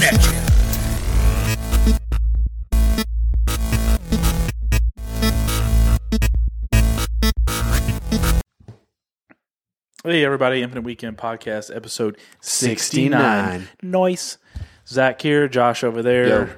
coming at you. Hey, everybody. Infinite Weekend Podcast, episode 69. Nice. Zach here, Josh over there.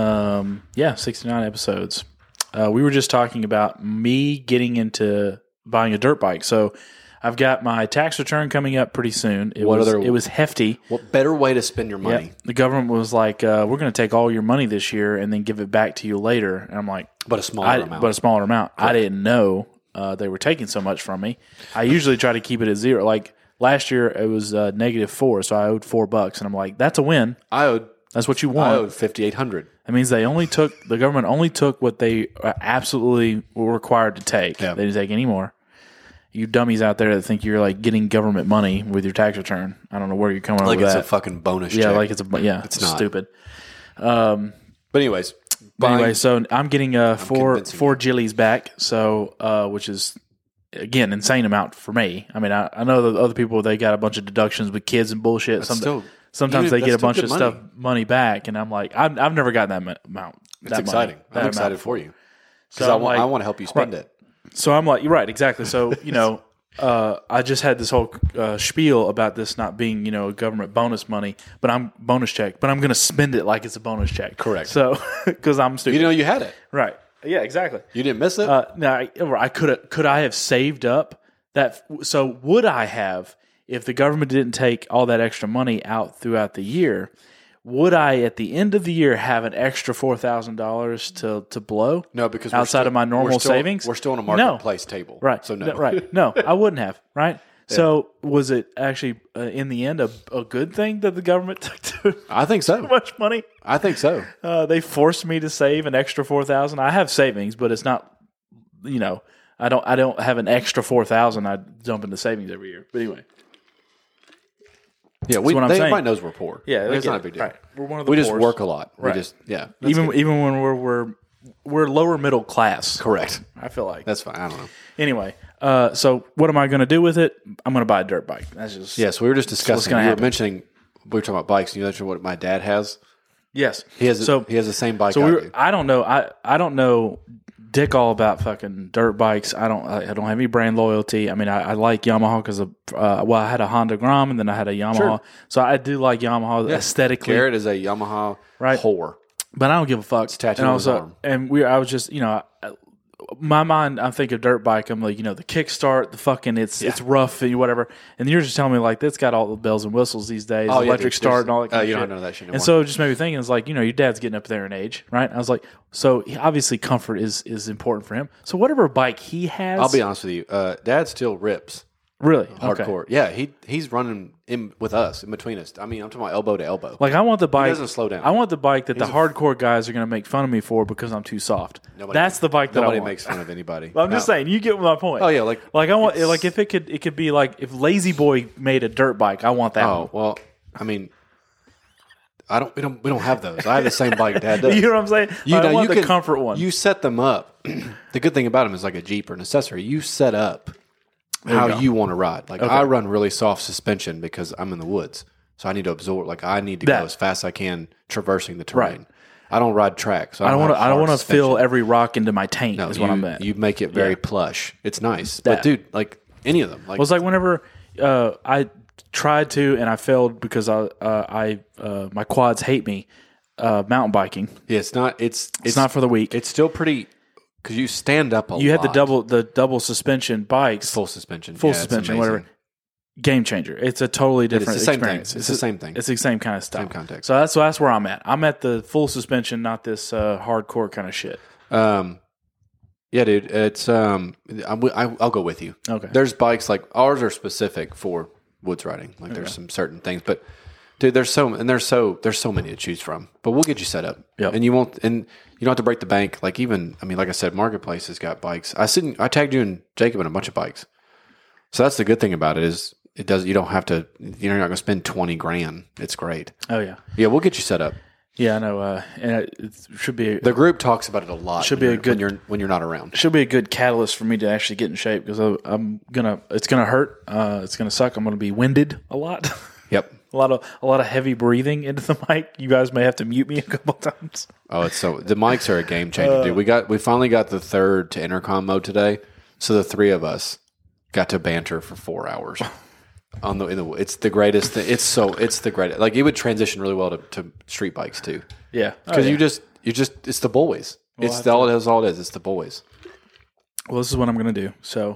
69 episodes. We were just talking about me getting into buying a dirt bike. So I've got my tax return coming up pretty soon. It was hefty. What better way to spend your money? Yep. The government was like, we're going to take all your money this year and then give it back to you later. And I'm like, But a smaller amount. But a smaller amount. Correct. I didn't know they were taking so much from me. I usually try to keep it at zero. Like last year, it was -4, so I owed $4, and I'm like, that's a win. That's what you want. I owed $5,800. That means the government only took what they absolutely were required to take. Yeah. They didn't take any more. You dummies out there that think you're like getting government money with your tax return. I don't know where you're coming up with that. Like it's a fucking bonus check. Yeah, like it's not stupid. But anyways. So I'm getting four Jillies back, so which is again insane amount for me. I mean, I know that other people they got a bunch of deductions with kids and bullshit. Sometimes they get a bunch of money back, and I'm like, I've never gotten that amount. It's exciting. I'm excited for you because I want to help you spend it. So I'm like, you're right, exactly. So I just had this whole spiel about this not being, government bonus money, but I'm going to spend it like it's a bonus check. Correct. So, because I'm stupid. You know you had it. Right. Yeah, exactly. You didn't miss it? No, I could I have saved up that? So would I have, if the government didn't take all that extra money out throughout the year, would I at the end of the year have an extra $4,000 to blow? No, because outside of my normal savings, we're still on a marketplace table, right? So no, right? No, I wouldn't have. Right. Yeah. So was it actually in the end a good thing that the government took I think so. Too much money? I think so. They forced me to save an extra $4,000. I have savings, but it's not. I don't have an extra $4,000. I dump into savings every year. But anyway. Yeah, everybody knows we're poor. Yeah, it's not a big deal. Right. We're one of the We poors. just work a lot. Right. We just even when we're lower middle class. Correct. I feel like that's fine. I don't know. Anyway, so what am I going to do with it? I'm going to buy a dirt bike. That's just So we were just discussing. We were talking about bikes. You mentioned what my dad has. Yes, he has the same bike. So I don't know. I don't know dick all about fucking dirt bikes. I don't have any brand loyalty. I mean, I like Yamaha because of I had a Honda Grom and then I had a Yamaha, sure. So I do like Yamaha aesthetically. Garrett is a Yamaha whore, but I don't give a fuck. It's tattooed on his arm. And I was just my mind, I think of dirt bike. I'm like, the kickstart, the fucking it's rough and whatever. And you're just telling me like that's got all the bells and whistles these days, electric start and all that. Kind of you shit. don't know that shit anymore. And so it just made me thinking, it's like your dad's getting up there in age, right? I was like, so obviously comfort is important for him. So whatever bike he has, I'll be honest with you, Dad still rips. Really hardcore. Okay. Yeah, he's running in with us, in between us. I mean, I'm talking about elbow to elbow. Like I want the bike. He doesn't slow down. I want the bike that the hardcore guys are going to make fun of me for because I'm too soft. That's the bike that I want. Nobody makes fun of anybody. I'm just saying, you get my point. Oh yeah, like I want if it could be like if Lazy Boy made a dirt bike, I want that. Oh well, I mean, we don't have those. I have the same bike Dad does. You know what I'm saying? I want the comfort one. You set them up. The good thing about them is like a Jeep or an accessory. You set up how you want to ride. Like I run really soft suspension because I'm in the woods, so I need to absorb. Like I need to go as fast as I can traversing the terrain. Right. I don't ride track, so I don't want to feel every rock into my taint. No, is what I'm at. You make it very plush. It's nice, but dude, like any of them. Like, well, it's like whenever I tried to and I failed because my quads hate me. Mountain biking. Yeah, it's not for the weak. It's still pretty. Because you stand up a lot. You had the double suspension bikes. Full suspension, whatever. Game changer. It's a totally different experience. It's the same thing. It's the same kind of stuff. Same context. So that's where I'm at. I'm at the full suspension, not this hardcore kind of shit. Yeah, dude. It's I'll go with you. Okay. There's bikes like ours are specific for woods riding. Like there's some certain things, but dude, there's so many to choose from. But we'll get you set up. Yep. And you don't have to break the bank. Like like I said, Marketplace has got bikes. I tagged you and Jacob in a bunch of bikes. So that's the good thing about it is you don't have to, you're not going to spend $20,000. It's great. Oh yeah. Yeah. We'll get you set up. Yeah, I know. And it should be the group talks about it a lot. Should be a good when you're not around. Should be a good catalyst for me to actually get in shape because it's gonna hurt. It's gonna suck. I'm gonna be winded a lot. Yep. A lot of heavy breathing into the mic. You guys may have to mute me a couple times. Oh, the mics are a game changer, dude. We finally got the third to intercom mode today, so the three of us got to banter for 4 hours. It's the greatest thing. It's the greatest. Like, it would transition really well to street bikes too. Yeah, because you just it's the boys. It's all it is. It's the boys. Well, this is what I'm going to do. So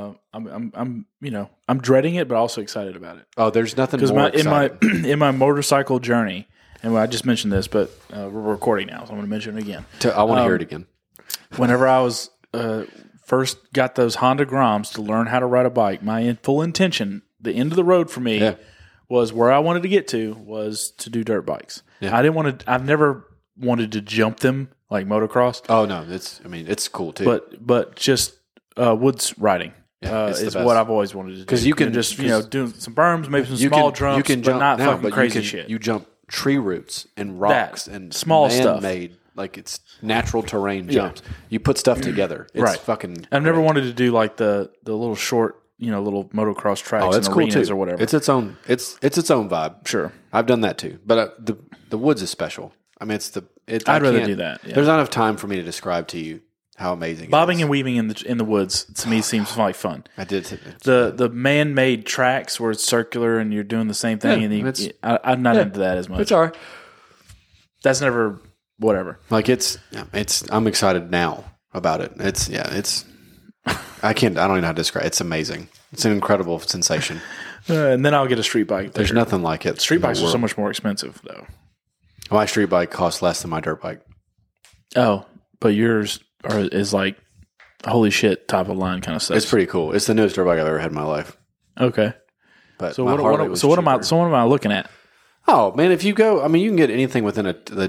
I'm dreading it, but also excited about it. Oh, there's nothing more exciting. in my motorcycle journey, and I just mentioned this, but we're recording now, so I'm going to mention it again. I want to hear it again. Whenever I was first got those Honda Groms to learn how to ride a bike, my full intention, the end of the road for me, was where I wanted to get to was to do dirt bikes. Yeah. I've never wanted to jump them like motocross. Oh no, it's cool too. But just woods riding is what I've always wanted to do. Because you can just do some berms, maybe some small jumps, you can jump, but not fucking crazy shit. You jump tree roots and rocks and small stuff, man-made, like it's natural terrain jumps. You put stuff together. It's fucking. I've never wanted to do like the little short, little motocross tracks and arenas or whatever. It's its own vibe. Sure, I've done that too. But the woods is special. I mean, I'd rather do that. Yeah. There's not enough time for me to describe to you how amazing bobbing and weaving in the woods to me seems like fun. I did the man-made tracks where it's circular and you're doing the same thing. I'm not into that as much. It's all right. That's never whatever. Like it's. I'm excited now about it. I don't even know how to describe it. It's amazing. It's an incredible sensation. And then I'll get a street bike. There's nothing like it. Street bikes are so much more expensive though. My street bike costs less than my dirt bike. Oh, but yours is like holy shit top of line kind of stuff. It's pretty cool. It's the newest dirt bike I've ever had in my life. Okay. But what am I looking at? Oh man, if you go, you can get anything within a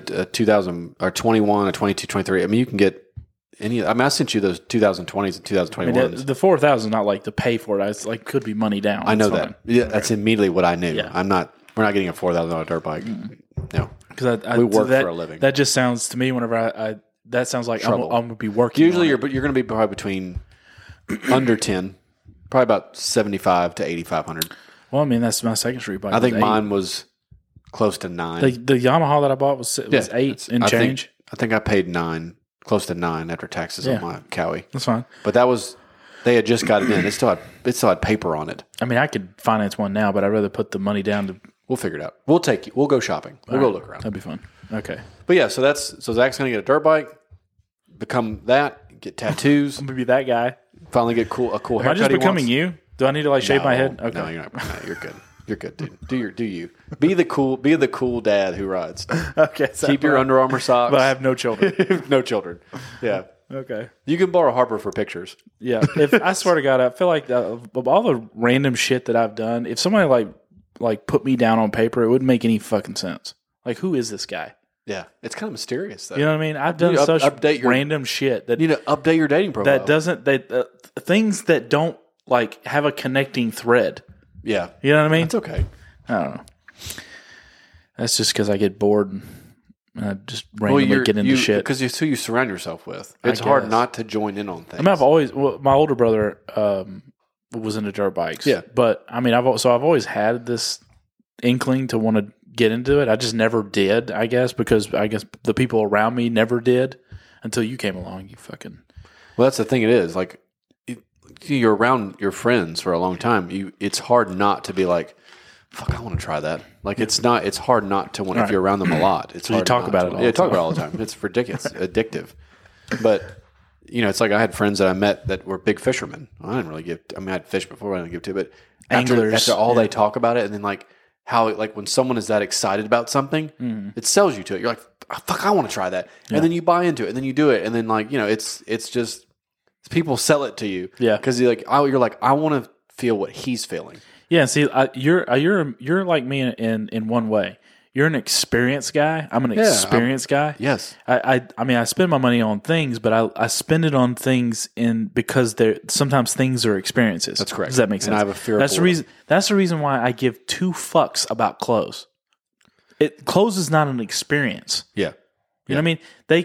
2000 or 21, a 22, 23. You can get any. I sent you those 2020s and 2021s. The 4,000 is not like to pay for it. It's like could be money down. I know that. Yeah, that's immediately what I knew. Yeah. We're not getting a $4,000 dirt bike. No. Because we work for a living. That just sounds to me whenever that sounds like I'm going to be working. Usually you're going to be probably between under 10, probably about 75 to 8,500. Well, that's my second street bike. I think mine was close to 9. The Yamaha that I bought was 8 and change. I think I paid 9, close to 9 after taxes on my Cowie. That's fine. But they had just got it in. It still had paper on it. I could finance one now, but I'd rather put the money down to. We'll figure it out. We'll take you. We'll go shopping. We'll go look around. That'd be fun. Okay. But yeah, so Zach's going to get a dirt bike, become that, get tattoos. I'm going to be that guy. Finally get a cool haircut. Am I just becoming you? Do I need to shave my head? Okay. No, you're not. No, you're good. You're good, dude. Do you. Be the cool dad who rides. Okay. Keep your Under Armour socks. But I have no children. No children. Yeah. Okay. You can borrow Harper for pictures. Yeah. I swear to God, I feel like of all the random shit that I've done, if somebody like put me down on paper, it wouldn't make any fucking sense. Like, who is this guy? Yeah, it's kind of mysterious, though. You know what I mean? I've done such random shit that you need to update your dating profile. That doesn't things that don't have a connecting thread. Yeah, you know what I mean? It's okay. I don't know. That's just because I get bored and I just randomly get into shit. Because it's who you surround yourself with. It's hard not to join in on things. I've always my older brother was into dirt bikes. Yeah, but I've always had this inkling to want to get into it. I just never did. Because the people around me never did until you came along. You fucking. Well, that's the thing. It is like you're around your friends for a long time. It's hard not to be like, fuck, I want to try that. Like it's hard not to want if you're around them a lot. It's hard. You talk about it all the time. Talk about it all the time. It's ridiculous. It's addictive. But it's like I had friends that I met that were big fishermen. I didn't really give. I had fish before. I didn't give to, but anglers. After all they talk about it, and then how when someone is that excited about something, it sells you to it. You're like, fuck, I want to try that, and then you buy into it, and then you do it, and then it's just people sell it to you, because you're like, I want to feel what he's feeling. Yeah, see, you're like me in one way. You're an experienced guy. I'm an experienced guy. Yes. I spend my money on things, but I spend it on things because sometimes things are experiences. That's correct. Does that make sense? And I have a fear. That's the reason why I give 2 fucks about clothes. Clothes is not an experience. Yeah. You know what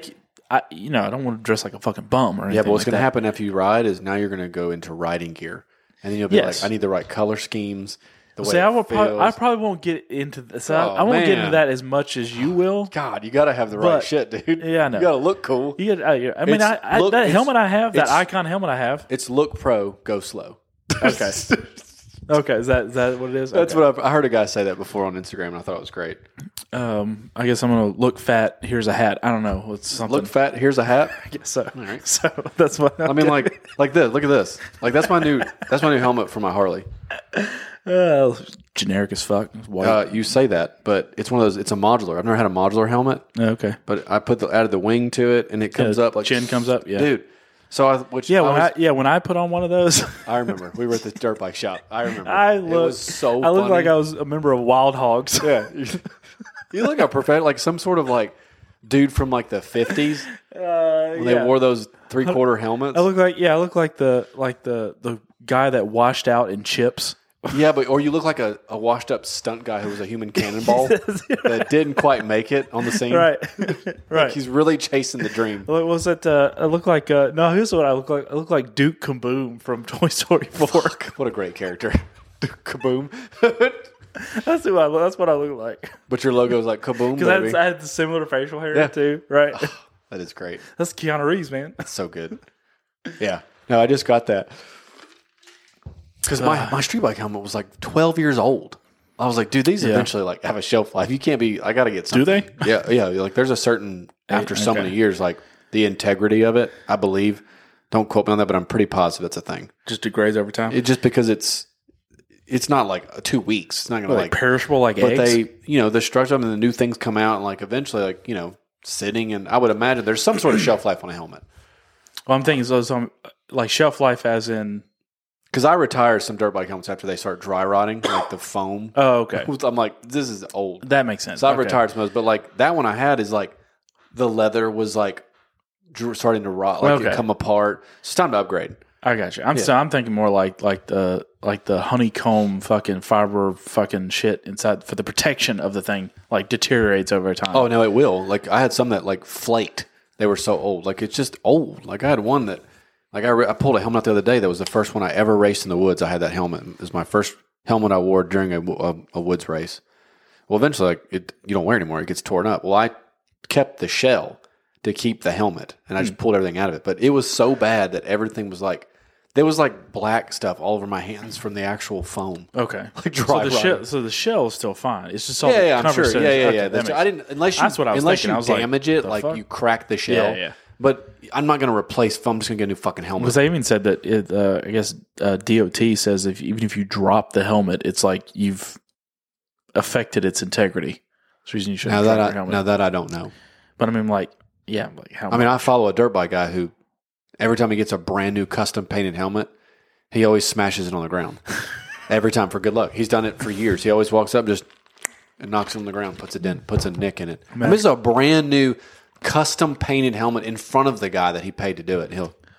I mean? I don't want to dress like a fucking bum or anything. Yeah, but what's going to happen after you ride is now you're going to go into riding gear. And then you'll be like, I need the right color schemes, The way See, I feels. probably won't get into this. I won't get into that as much as you will. God, you got to have the right shit, dude. Yeah, I know. You got to look cool. I mean, that helmet I have, that Icon helmet I have. It's look pro, go slow. Okay. Okay, is that what it is? That's what I heard a guy say that before on Instagram, and I thought it was great. I guess I'm gonna look fat. Here's a hat. I don't know. It's something. Look fat. Here's a hat. I guess so. All right. So that's what I mean, like this. Look at this. Like that's my new helmet for my Harley. Generic as fuck. It's white. You say that, but it's one of those. It's a modular. I've never had a modular helmet. Okay. But I added the wing to it, and it comes up like chin comes up. Yeah, dude. So when I put on one of those, I remember we were at the dirt bike shop. I remember. it was so. I looked like I was a member of Wild Hogs. Yeah, you look like like some sort of like dude from like the 50s when they wore those 3/4 helmets. I look like the guy that washed out in Chips. Yeah, or you look like a washed up stunt guy who was a human cannonball that didn't quite make it on the scene. Right. Like he's really chasing the dream. What was it? I look like no. Here's what I look like. I look like Duke Kaboom from Toy Story 4. What a great character, Duke Kaboom. That's what I look like. But your logo is like Kaboom, baby. I had the similar facial hair too. Right. Oh, that is great. That's Keanu Reeves, man. That's so good. Yeah. No, I just got that. Because my street bike helmet was like 12 years old. I was like, dude, these eventually like have a shelf life. You can't be. I got to get something. Do they? Yeah. Like there's a certain after so many years, like the integrity of it. I believe. Don't quote me on that, but I'm pretty positive that's a thing. Just degrades over time. Just because it's not like 2 weeks. It's not going to like perishable like eggs. But they, the structure and the new things come out and like eventually like sitting, and I would imagine there's some sort of shelf life on a helmet. Well, I'm thinking so like shelf life as in. Because I retired some dirt bike helmets after they start dry rotting, like the foam. Oh, okay. I'm like, this is old. That makes sense. So I've retired some of those. But like that one I had is like the leather was like starting to rot, like it come apart. It's time to upgrade. I got you. I'm thinking more like the honeycomb fucking fiber fucking shit inside for the protection of the thing like deteriorates over time. Oh no, it will. Like I had some that like flaked. They were so old. Like it's just old. Like I had one that. Like I pulled a helmet out the other day. That was the first one I ever raced in the woods. I had that helmet. It was my first helmet I wore during a woods race. Well, eventually, you don't wear it anymore. It gets torn up. Well, I kept the shell to keep the helmet, and I just pulled everything out of it. But it was so bad that everything was like there was like black stuff all over my hands from the actual foam. Okay, like dry. So the shell is still fine. It's just all I'm sure. Yeah. I didn't that's what I was thinking. Unless you damage it, like you crack the shell. Yeah. But I'm not going to replace foam. I'm just going to get a new fucking helmet. Because they even said that I guess DOT says even if you drop the helmet, it's like you've affected its integrity. That's the reason you shouldn't drop your helmet. Now that I don't know. But I mean, how? I mean, I follow a dirt bike guy who every time he gets a brand new custom painted helmet, he always smashes it on the ground. Every time for good luck. He's done it for years. He always walks up and knocks it on the ground, puts a nick in it. I mean, this is a brand new custom painted helmet in front of the guy that he paid to do it.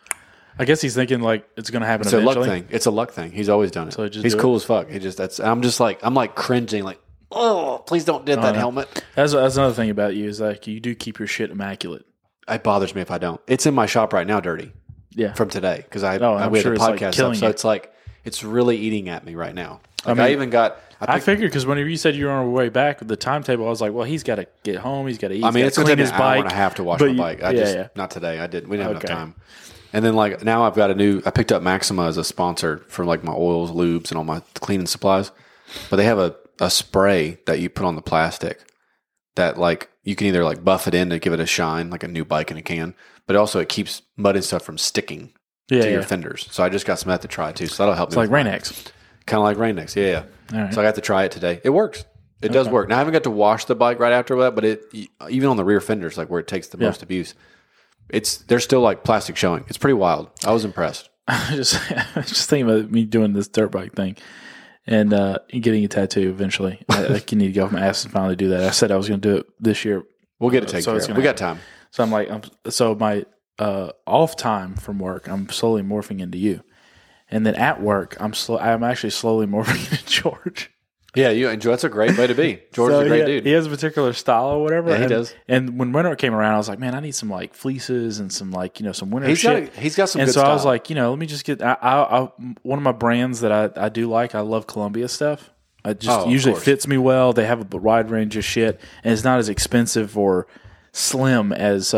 I guess he's thinking like it's going to happen. It's eventually. A luck thing. It's a luck thing. He's always done it. So he's cool as fuck. I'm like cringing, like, oh, please don't dent that helmet. That's another thing about you is like you do keep your shit immaculate. It bothers me if I don't. It's in my shop right now, dirty. Yeah, from today because we had a podcast up, so it's like it's really eating at me right now. Like I even got. I figured because whenever you said you were on your way back with the timetable, I was like, well, he's got to get home. He's got to eat. I mean, it's going to take an hour and a half to wash my bike. Not today. We didn't have enough time. And then like now I've got I picked up Maxima as a sponsor for like my oils, lubes, and all my cleaning supplies. But they have a spray that you put on the plastic that like you can either like buff it in to give it a shine, like a new bike in a can, but also it keeps mud and stuff from sticking to your fenders. So I just got some of that to try too. So that'll help me. It's like Rain-X. Kind of like Rain-X, yeah. Right. So I got to try it today. It works. It does work. Now I haven't got to wash the bike right after that, but even on the rear fenders, like where it takes the most abuse, there's still like plastic showing. It's pretty wild. I was impressed. I was just thinking about me doing this dirt bike thing and getting a tattoo eventually. I need to go off my ass and finally do that. I said I was going to do it this year. We'll get it taken care of. We got time. So I'm like, my off time from work, I'm slowly morphing into you. And then at work, I'm actually slowly morphing into George. Yeah, that's a great way to be. George's a great dude. He has a particular style or whatever. Yeah, he does. And when winter came around, I was like, man, I need some like fleeces and some like some winter shit. He's got some and good style. style. I was like, let me just get. I one of my brands that I do like. I love Columbia stuff. It just usually fits me well. They have a wide range of shit, and it's not as expensive or slim as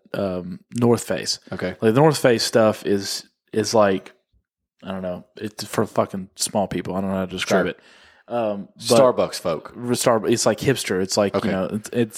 North Face. Okay. Like the North Face stuff is like, I don't know. It's for fucking small people. I don't know how to describe it. Starbucks folk. It's like hipster. It's like, it's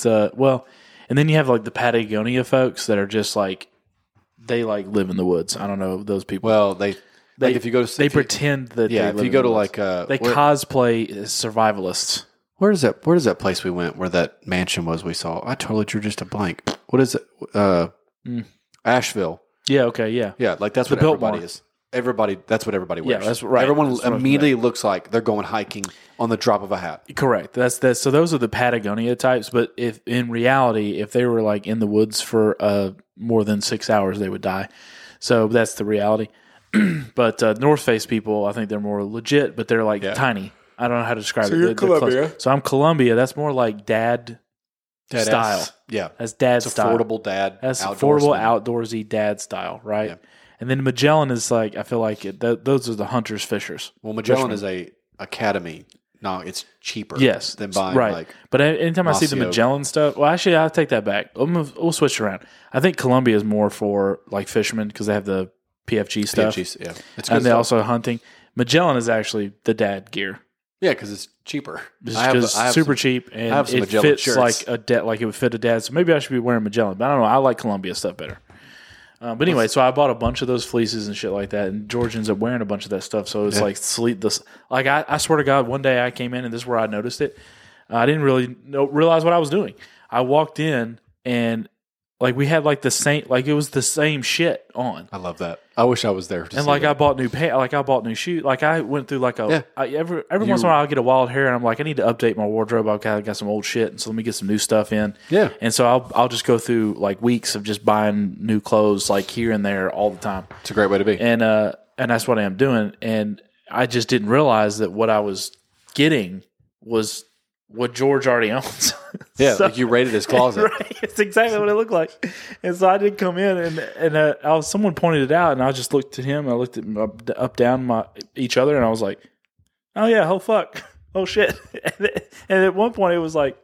and then you have like the Patagonia folks that are just like, they like live in the woods. I don't know those people. Well, they if you go to they pretend that if you go to like they cosplay as survivalists. Where is that place we went where that mansion was we saw? I totally drew just a blank. What is it? Asheville. Yeah, okay, yeah. Yeah, like that's what everybody is. That's what everybody wears. Yeah, that's right. Everyone immediately looks like they're going hiking on the drop of a hat. Correct. That's so those are the Patagonia types, but if in reality, if they were like in the woods for more than 6 hours, they would die. So that's the reality. But North Face people, I think they're more legit, but they're like tiny. I don't know how to describe it. You're Columbia. So I'm Columbia. That's more like dad style. Yeah. That's dad it's style. Affordable dad. That's affordable, outdoorsy dad style, right? Yeah. And then Magellan is like, I feel like those are the hunters, fishers. Well, Magellan is a academy. No, it's cheaper than buying like But anytime I see the Magellan stuff, well, actually, I'll take that back. We'll switch around. I think Columbia is more for like fishermen because they have the PFG stuff. PFGs, yeah. It's and they also hunting. Magellan is actually the dad gear. Yeah, because it's cheaper. It's super cheap, and it fits shirts. Like it would fit a dad. So maybe I should be wearing Magellan. But I don't know. I like Columbia stuff better. But anyway, so I bought a bunch of those fleeces and shit like that, and George ends up wearing a bunch of that stuff. So it's like sleep. I swear to God, one day I came in, and this is where I noticed it. I didn't really realize what I was doing. I walked in, and like we had like the same, like it was the same shit on. I love that. I wish I was there. And like I bought new pants, like I bought new shoes. Like I went through like every once in a while I get a wild hair, and I'm like I need to update my wardrobe. I've got some old shit, and so let me get some new stuff in. Yeah. And so I'll just go through like weeks of just buying new clothes like here and there all the time. It's a great way to be. And that's what I am doing. And I just didn't realize that what I was getting was what George already owns. Yeah, so, like you raided his closet. Right, it's exactly what it looked like. And so I did come in, and someone pointed it out, and I just looked at him. I looked at up down each other, and I was like, "Oh yeah, oh fuck, oh shit." And at one point, it was like,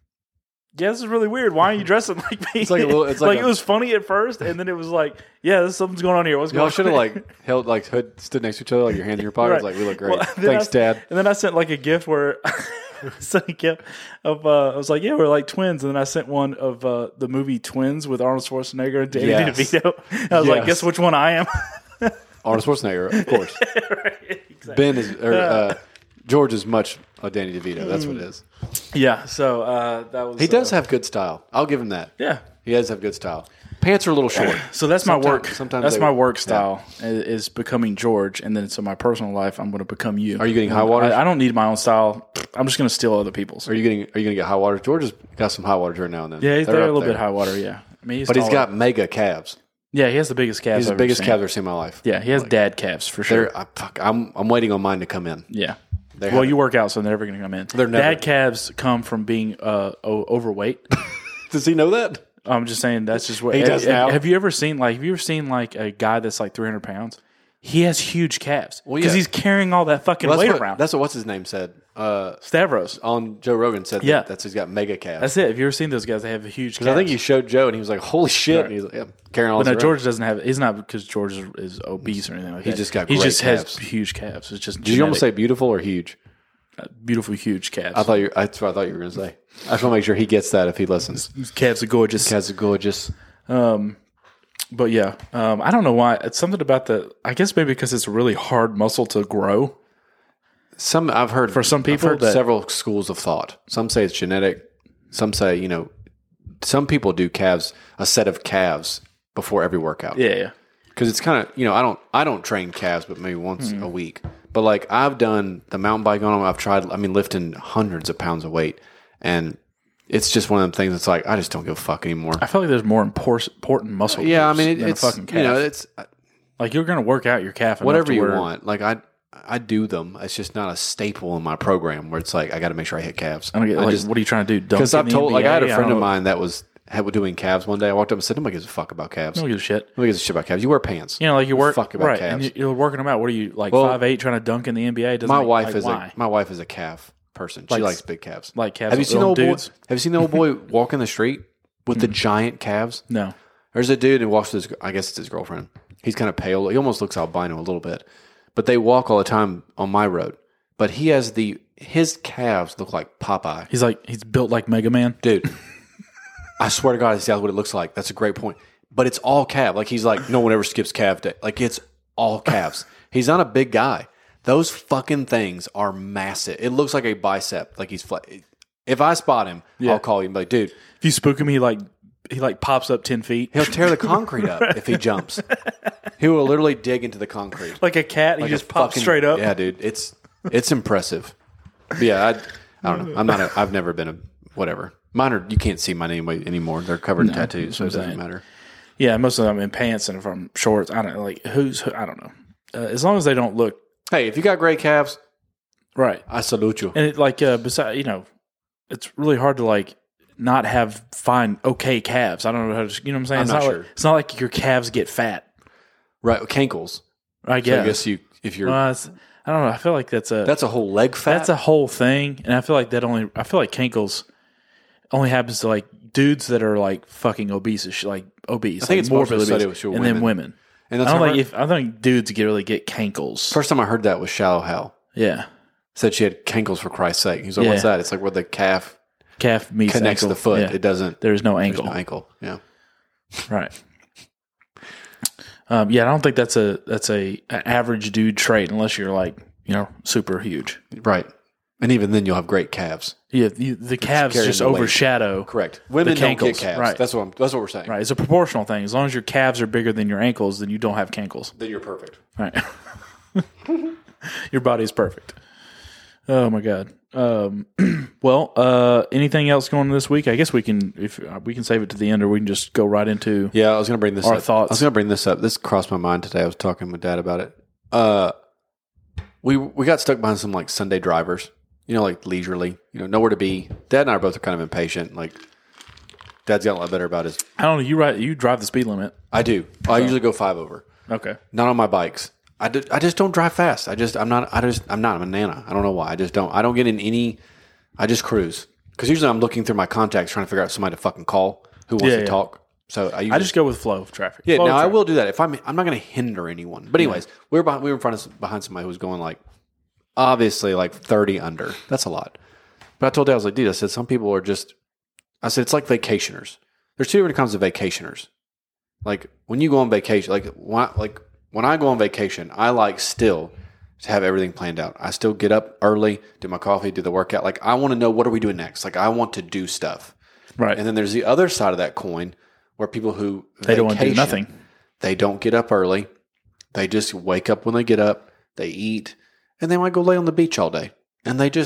"Yeah, this is really weird. Why are you dressing like me?" It's like it was funny at first, and then it was like, "Yeah, something's going on here. What's going on?" Y'all should have like held like stood next to each other, like your hands in your pockets, right. Like we look great. Well, thanks, Dad. And then I sent like a gift where. I was like, yeah, we're like twins, and then I sent one of the movie Twins with Arnold Schwarzenegger and Danny DeVito. I was like, guess which one I am? Arnold Schwarzenegger, of course. Right, exactly. Ben is George is much Danny DeVito. That's what it is. Yeah. So that was. He does have good style. I'll give him that. Yeah, he does have good style. Pants are a little short. So that's my work. That's my work style is becoming George, and then so my personal life, I'm going to become you. Are you getting high water? I don't need my own style. I'm just going to steal other people's. Are you going to get high water? George has got some high water every now and then. Yeah, he's there a little bit high water. Yeah, I mean, but he's got mega calves. Yeah, he has the biggest calves. He's the biggest calves I've ever seen in my life. Yeah, he has dad calves for sure. I'm waiting on mine to come in. Yeah. Well, you work out, so they're never going to come in. Dad calves come from being overweight. Does he know that? I'm just saying that's just what he does now. Have you ever seen like a guy that's like 300 pounds? He has huge calves because he's carrying all that fucking weight around. That's what what's his name said. Stavros on Joe Rogan said that he's got mega calves. That's it. Have you ever seen those guys? They have huge calves. I think he showed Joe and he was like, "Holy shit!" Right. And he's like, "Yeah, carrying all." But no, George doesn't have. He's not because George is obese or anything like that. He just has huge calves. It's just. Did you almost say beautiful or huge? Beautiful, huge calves. That's what I thought you were going to say. I just want to make sure he gets that if he listens. Calves are gorgeous. Calves are gorgeous. But yeah, I don't know why. It's something about I guess maybe because it's a really hard muscle to grow. I've heard for some people several schools of thought. Some say it's genetic. Some say some people do a set of calves before every workout. Yeah. Because it's kind of I don't train calves, but maybe once a week. But like I've done the mountain bike on them. I've tried. lifting hundreds of pounds of weight, and it's just one of them things that's like I just don't give a fuck anymore. I feel like there's more important muscle. Yeah, I mean it's a fucking calf. It's like you're going to work out your calf. Whatever you want. Like I do them. It's just not a staple in my program where it's like I got to make sure I hit calves. I don't get what are you trying to do? Because I've told I had a friend of mine that was doing calves one day. I walked up and said, "Nobody gives a fuck about calves. Nobody gives a shit. Nobody gives a shit about calves. You wear pants. You know, like you work fuck about right, calves. and you're working them out. What are you like 5'8" trying to dunk in the NBA? My wife is a calf person. She likes big calves. Like calves. Have you seen the old dudes? Have you seen the old boy walking the street with the giant calves? No. There's a dude who walks with his, I guess it's his girlfriend. He's kind of pale. He almost looks albino a little bit, but they walk all the time on my road. But he has his calves look like Popeye. He's built like Mega Man, dude. I swear to God, that's what it looks like. That's a great point. But it's all calf. Like he's like, no one ever skips calf day. Like it's all calves. He's not a big guy. Those fucking things are massive. It looks like a bicep. Like he's flat. If I spot him, I'll call you and be like, dude. If you spook him, he pops up 10 feet. He'll tear the concrete up if he jumps. He will literally dig into the concrete. Like a cat, he just pops straight up. Yeah, dude. It's impressive. But yeah, I don't know. I've never been a whatever. Mine are, you can't see mine anymore. They're covered in tattoos, so it doesn't matter. Yeah, most of them in pants and from shorts. I don't know, I don't know. As long as they don't look. Hey, if you got great calves, right? I salute you. And besides, it's really hard to not find okay calves. I don't know how to. You know what I'm saying? I'm not sure. It's not like your calves get fat, right? Cankles. I guess. So I guess if you're. I don't know. I feel like that's a whole leg fat. That's a whole thing, and I feel like cankles only happens to dudes that are fucking obese, obese. I think it's morbidly obese, and then women. And that's I don't think dudes really get cankles. First time I heard that was Shallow Hal. Yeah, said she had cankles for Christ's sake. He's like, what's that? It's like where the calf meets connects ankle. the foot. Yeah. It doesn't. There's no ankle. There's no ankle. Yeah. Right. I don't think that's an average dude trait unless you're super huge. Right. And even then, you'll have great calves. Yeah, the calves just overshadow. Correct. Women don't get calves. Right. That's what we're saying. Right. It's a proportional thing. As long as your calves are bigger than your ankles, then you don't have cankles. Then you're perfect. Right. Your body's perfect. Oh my God. Anything else going on this week? I guess we can save it to the end, or we can just go right into. Yeah, I was going to bring this up. Thoughts. I was going to bring this up. This crossed my mind today. I was talking with Dad about it. We got stuck behind some Sunday drivers. Leisurely. Nowhere to be. Dad and I both are kind of impatient. Dad's gotten a lot better about his. I don't know. You drive the speed limit. I do. I usually go 5 over. Okay. Not on my bikes. I just don't drive fast. I'm not. I'm a nana. I don't know why. I just don't. I don't get in any. I just cruise because usually I'm looking through my contacts trying to figure out somebody to fucking call who wants to talk. So I just go with flow of traffic. Yeah. Now I will do that if I'm not going to hinder anyone. But anyways, we were behind somebody who was going obviously 30 under. That's a lot. But I told Dad, I was like, dude, I said some people are just. I said it's like vacationers. There's two different kinds of vacationers. When you go on vacation, when I go on vacation, I still to have everything planned out. I still get up early, do my coffee, do the workout. I want to know what are we doing next. I want to do stuff. Right. And then there's the other side of that coin where people who they don't want to do nothing. They don't get up early. They just wake up when they get up. They eat, and they might go lay on the beach all day. And they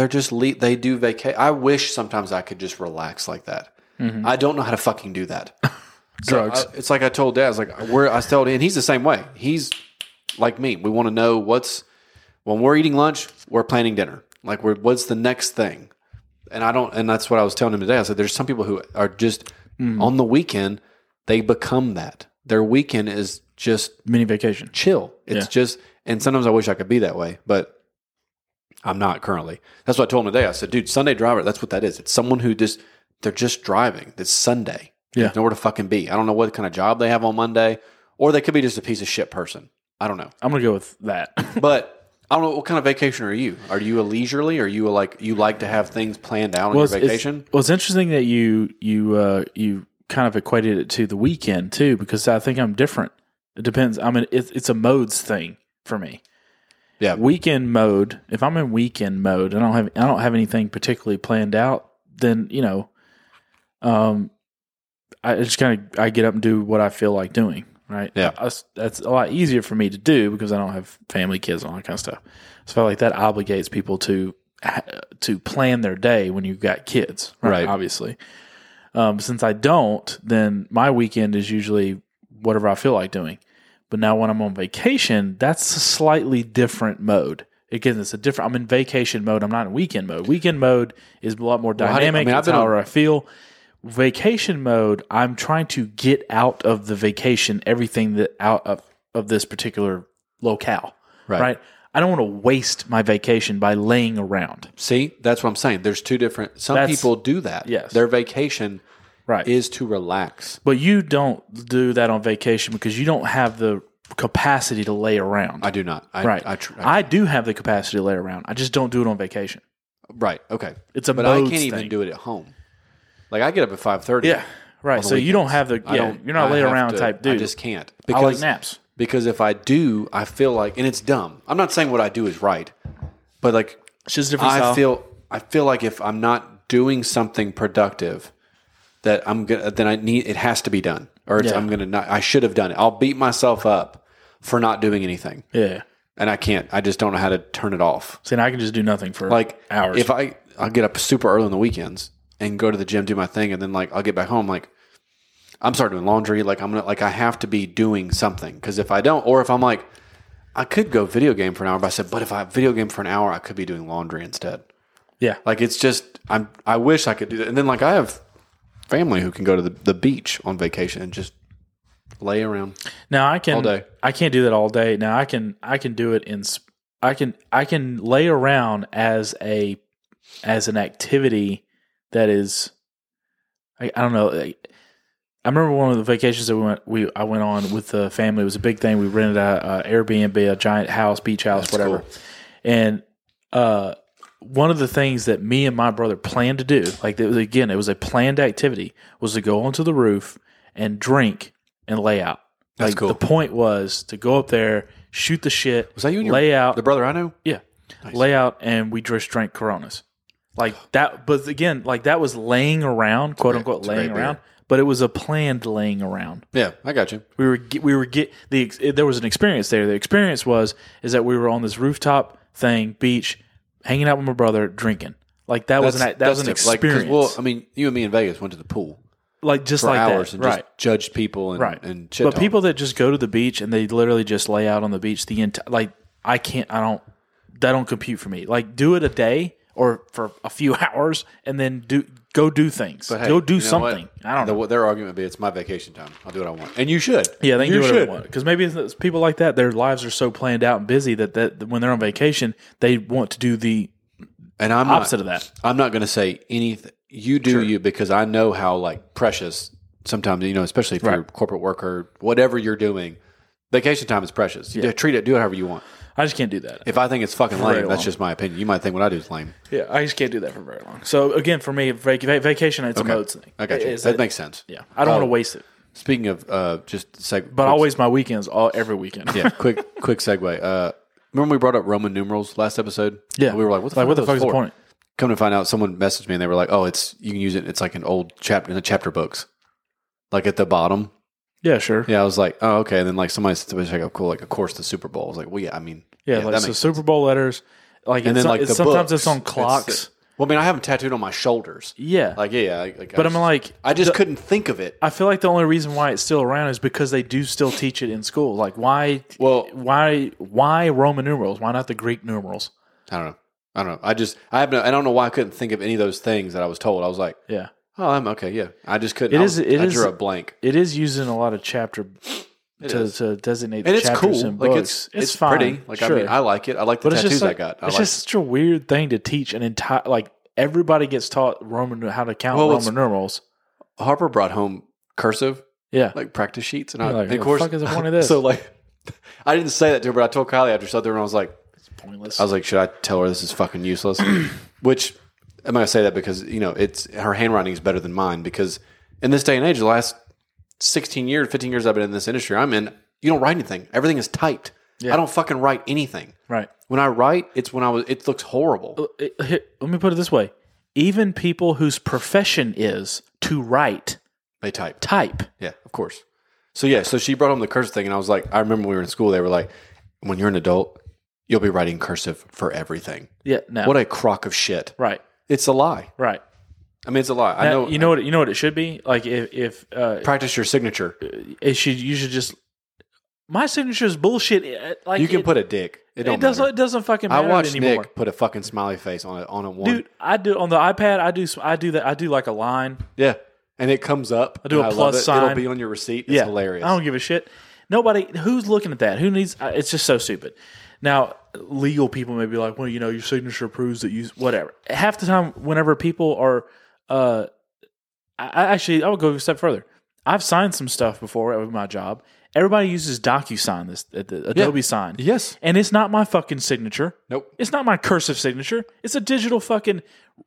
do vacation. I wish sometimes I could just relax like that. Mm-hmm. I don't know how to fucking do that. Drugs. It's like I told Dad, I told him, and he's the same way. He's like me. We want to know when we're eating lunch, we're planning dinner. What's the next thing? And that's what I was telling him today. I said, there's some people who are just on the weekend, they become that. Their weekend is just mini vacation. Chill. It's just, and sometimes I wish I could be that way, but I'm not currently. That's what I told him today. I said, dude, Sunday driver, that's what that is. It's someone who they're just driving. It's Sunday. Yeah. Nowhere to fucking be. I don't know what kind of job they have on Monday, or they could be just a piece of shit person. I don't know. I'm going to go with that. But I don't know, what kind of vacation are you? Are you a leisurely? Are you you like to have things planned out on your vacation? It's interesting that you kind of equated it to the weekend too, because I think I'm different. It depends. It's a modes thing for me. Yeah. Weekend mode. If I'm in weekend mode, I don't have anything particularly planned out. Then I just I get up and do what I feel like doing, right? Yeah. That's a lot easier for me to do because I don't have family, kids, and all that kind of stuff. So I feel like that obligates people to plan their day when you've got kids, right? Obviously. Since I don't, then my weekend is usually whatever I feel like doing. But now when I'm on vacation, that's a slightly different mode. Again, I'm in vacation mode. I'm not in weekend mode. Weekend mode is a lot more dynamic. That's how I feel. vacation mode, I'm trying to get out of the vacation everything that out of this particular locale. Right? I don't want to waste my vacation by laying around. See, that's what I'm saying. There's two different. Some people do that. Yes. Their vacation is to relax. But you don't do that on vacation because you don't have the capacity to lay around. I do not. I do have the capacity to lay around. I just don't do it on vacation. Right. Okay. It's a but I can't even do it at home. Like I get up at 5:30. Yeah. Right. So you don't have the. You're not lay around type dude. I just can't. I like naps. Because if I do, I feel like, and it's dumb. I'm not saying what I do is right, but like it's just a different style. I feel like if I'm not doing something productive, that I'm gonna, then it has to be done, or I'm gonna not. I should have done it. I'll beat myself up for not doing anything. Yeah, and I can't. I just don't know how to turn it off. See, and I can just do nothing for like hours. If I'll get up super early on the weekends and go to the gym, do my thing, and then like I'll get back home like. I'm starting doing laundry. Like I have to be doing something because if I don't, or if I'm like, I could go video game for an hour, but I said, but if I video game for an hour, I could be doing laundry instead. Yeah, like it's just I wish I could do that. And then like I have family who can go to the beach on vacation and just lay around. Now I can all day. I can't do that all day. Now I can do it in. I can lay around as an activity that is. I don't know. I remember one of the vacations that I went on with the family. It was a big thing. We rented a Airbnb, a giant house, beach house, whatever. Cool. And one of the things that me and my brother planned to do, like it was a planned activity, was to go onto the roof and drink and lay out. That's like cool. The point was to go up there, shoot the shit. Was that you and lay out? The brother I know? Yeah, nice. Lay out, and we just drank Coronas, like that. But again, like that was laying around, quote unquote, laying around. Beer. But it was a planned laying around. Yeah, I got you. There was an experience there. The experience is that we were on this rooftop thing, beach, hanging out with my brother, drinking. Like that was an experience. Like, well, I mean, you and me in Vegas went to the pool, like just for like hours that, and just judged people and shit. But people that just go to the beach and they literally just lay out on the beach the entire that don't compute for me. Like do it a day or for a few hours and then go do things. But hey, go do something. I don't know. Their argument would be, it's my vacation time. I'll do what I want. And you should. Yeah, they can do whatever they want. Because maybe it's people like that, their lives are so planned out and busy that when they're on vacation, they want to do the opposite of that. I'm not going to say anything. You do you, because I know how like precious sometimes, especially if you're a corporate worker, whatever you're doing, vacation time is precious. You do it however you want. I just can't do that. If I think it's fucking lame, that's just my opinion. You might think what I do is lame. Yeah, I just can't do that for very long. So again, for me, vacation, it's a mode thing. I got you. That makes sense. Yeah, I don't want to waste it. Speaking of but I'll waste my weekends every weekend. Yeah, quick segue. Remember we brought up Roman numerals last episode? Yeah, we were like, what the fuck is the point? Come to find out, someone messaged me and they were like, oh, you can use it. It's like an old chapter in the chapter books, like at the bottom. Yeah, sure. Yeah, I was like, oh, okay. And then like somebody was like, oh, cool, like of course the Super Bowl. I was like, well, yeah, I mean, like so Super Bowl letters. Like, and then like sometimes it's on clocks. Well, I mean, I have them tattooed on my shoulders. Yeah, like but I'm like, I just couldn't think of it. I feel like the only reason why it's still around is because they do still teach it in school. Like, why? Well, why Roman numerals? Why not the Greek numerals? I don't know. I don't know why I couldn't think of any of those things that I was told. I was like, yeah. Oh, I'm okay. Yeah, I just couldn't. I drew a blank. It is used in a lot of chapter to designate the chapters cool. in books. It's fine. Pretty. Like sure. I mean, I like it. I like the tattoos I got. It's just such a weird thing to teach an entire. Like everybody gets taught how to count Roman numerals. Harper brought home cursive. Yeah, like practice sheets, and of course, what the fuck is the point of this? So like, I didn't say that to her, but I told Kylie after she sat there, and I was like, it's pointless. I was like, should I tell her this is fucking useless? Which. I'm going to say that because, it's her handwriting is better than mine because in this day and age, the last 15 years I've been in this industry I'm in, you don't write anything. Everything is typed. Yeah. I don't fucking write anything. Right. When I write, it looks horrible. Let me put it this way. Even people whose profession is to write. They type. Yeah, of course. So she brought home the cursive thing and I was like, I remember when we were in school, they were like, when you're an adult, you'll be writing cursive for everything. Yeah, no. What a crock of shit. Right. It's a lie. Right. I mean, it's a lie. I know. You know what it should be? Like if practice your signature. You should just. My signature is bullshit. Like you can put a dick. It doesn't fucking matter anymore. I watched Nick put a fucking smiley face on a one. Dude, I do on the iPad. I do that. I do like a line. Yeah. And it comes up. I do a plus sign. It'll be on your receipt. It's hilarious. I don't give a shit. Nobody who's looking at that. Who needs? It's just so stupid. Now, legal people may be like, well, your signature proves that you whatever. Half the time, whenever people are, I would go a step further. I've signed some stuff before with my job. Everybody uses DocuSign, the Adobe Sign. Yes. And it's not my fucking signature. Nope. It's not my cursive signature. It's a digital fucking...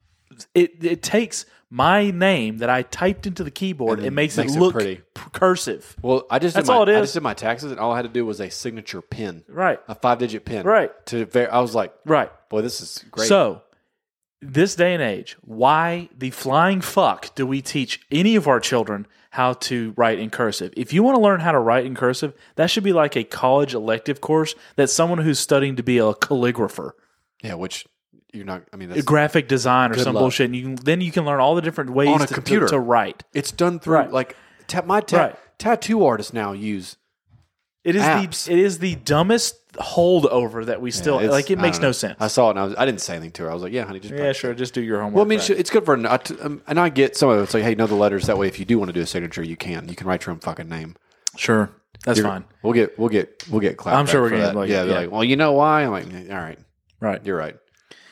It takes my name that I typed into the keyboard and makes it look pretty. Cursive. Well, That's all it is. I just did my taxes, and all I had to do was a signature pin. Right. A 5-digit pin. Right. I was like, right. Boy, this is great. So, this day and age, why the flying fuck do we teach any of our children how to write in cursive? If you want to learn how to write in cursive, that should be like a college elective course that someone who's studying to be a calligrapher. Yeah, which you're not. I mean, that's graphic design or some luck. bullshit. And then you can learn all the different ways on a computer to write. It's done through like tattoo artists now use. It is apps. It is the dumbest holdover that we still like. It makes no sense. I saw it and I didn't say anything to her. I was like, "Yeah, honey, just do your homework." Well, I mean, it's good for and I get some of it. It's like, hey, know the letters. That way, if you do want to do a signature, you can write your own fucking name. Sure, that's fine. We'll get clapped. I'm sure we're gonna like, well, you know why? I'm like, all right, you're right.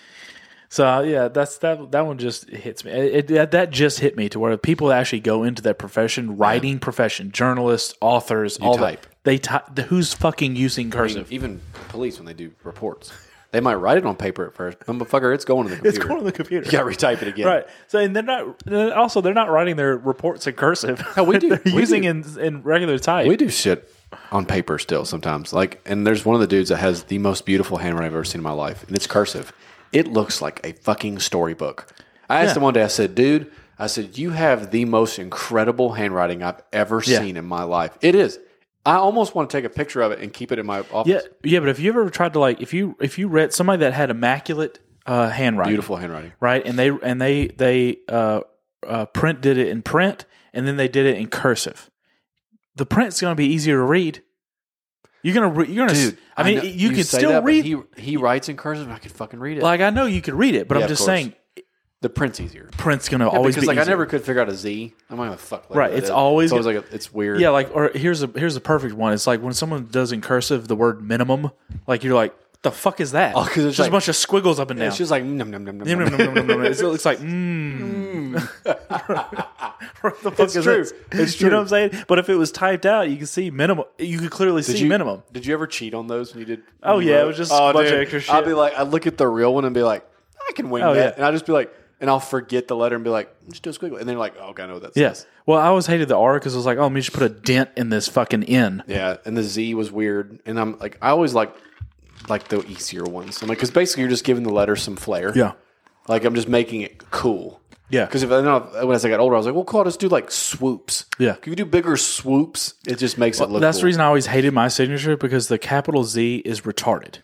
So that one just hits me. That just hit me to where people actually go into that profession, writing profession, journalists, authors, all type. That. They type. Who's fucking using cursive? I mean, even police when they do reports, they might write it on paper at first. Motherfucker, it's going to the computer. It's going to the computer. You got to retype it again, right? So and they're not writing their reports in cursive. No, we do. They're using in regular type. We do shit on paper still sometimes. And there's one of the dudes that has the most beautiful handwriting I've ever seen in my life, and it's cursive. It looks like a fucking storybook. I asked him one day, I said, dude, you have the most incredible handwriting I've ever seen in my life. It is. I almost want to take a picture of it and keep it in my office. Yeah, but if you ever tried to if you read somebody that had immaculate handwriting. Beautiful handwriting. Right? And they did it in print and then they did it in cursive. The print's going to be easier to read. You're gonna. Dude, I mean, you can still read. He writes in cursive, and I could fucking read it. Like I know you could read it, but I'm just saying, the print's easier. Print's gonna always be easier. I never could figure out a Z. I'm like, fuck. Right, it's always like it's weird. Yeah, or here's a perfect one. It's like when someone does in cursive the word minimum. Like you're like, the fuck is that? Because it's just a bunch of squiggles up and down. It's just like num num num num. It looks like What the fuck is this? It's true. You know what I'm saying? But if it was typed out, you can see minimum. You could clearly see minimum. Did you ever cheat on those when you did? Oh yeah, it was just a bunch of extra shit. I'd be like, I'd look at the real one and be like, I can wing that, and I'd just be like, and I'll forget the letter and be like, just do a squiggle, and they're like, oh, okay, I know what that says. Yes. Well, I always hated the R because I was like, oh, we should put a dent in this fucking N. Yeah, and the Z was weird, and I'm like, I always like the easier ones. I'm like, because basically you're just giving the letter some flair. Yeah. Like I'm just making it cool. Yeah. Because when I got older, I was like, well, cool, I'll just do like swoops. Yeah. If you do bigger swoops, it just makes it look That's cool. the reason I always hated my signature because the capital Z is retarded.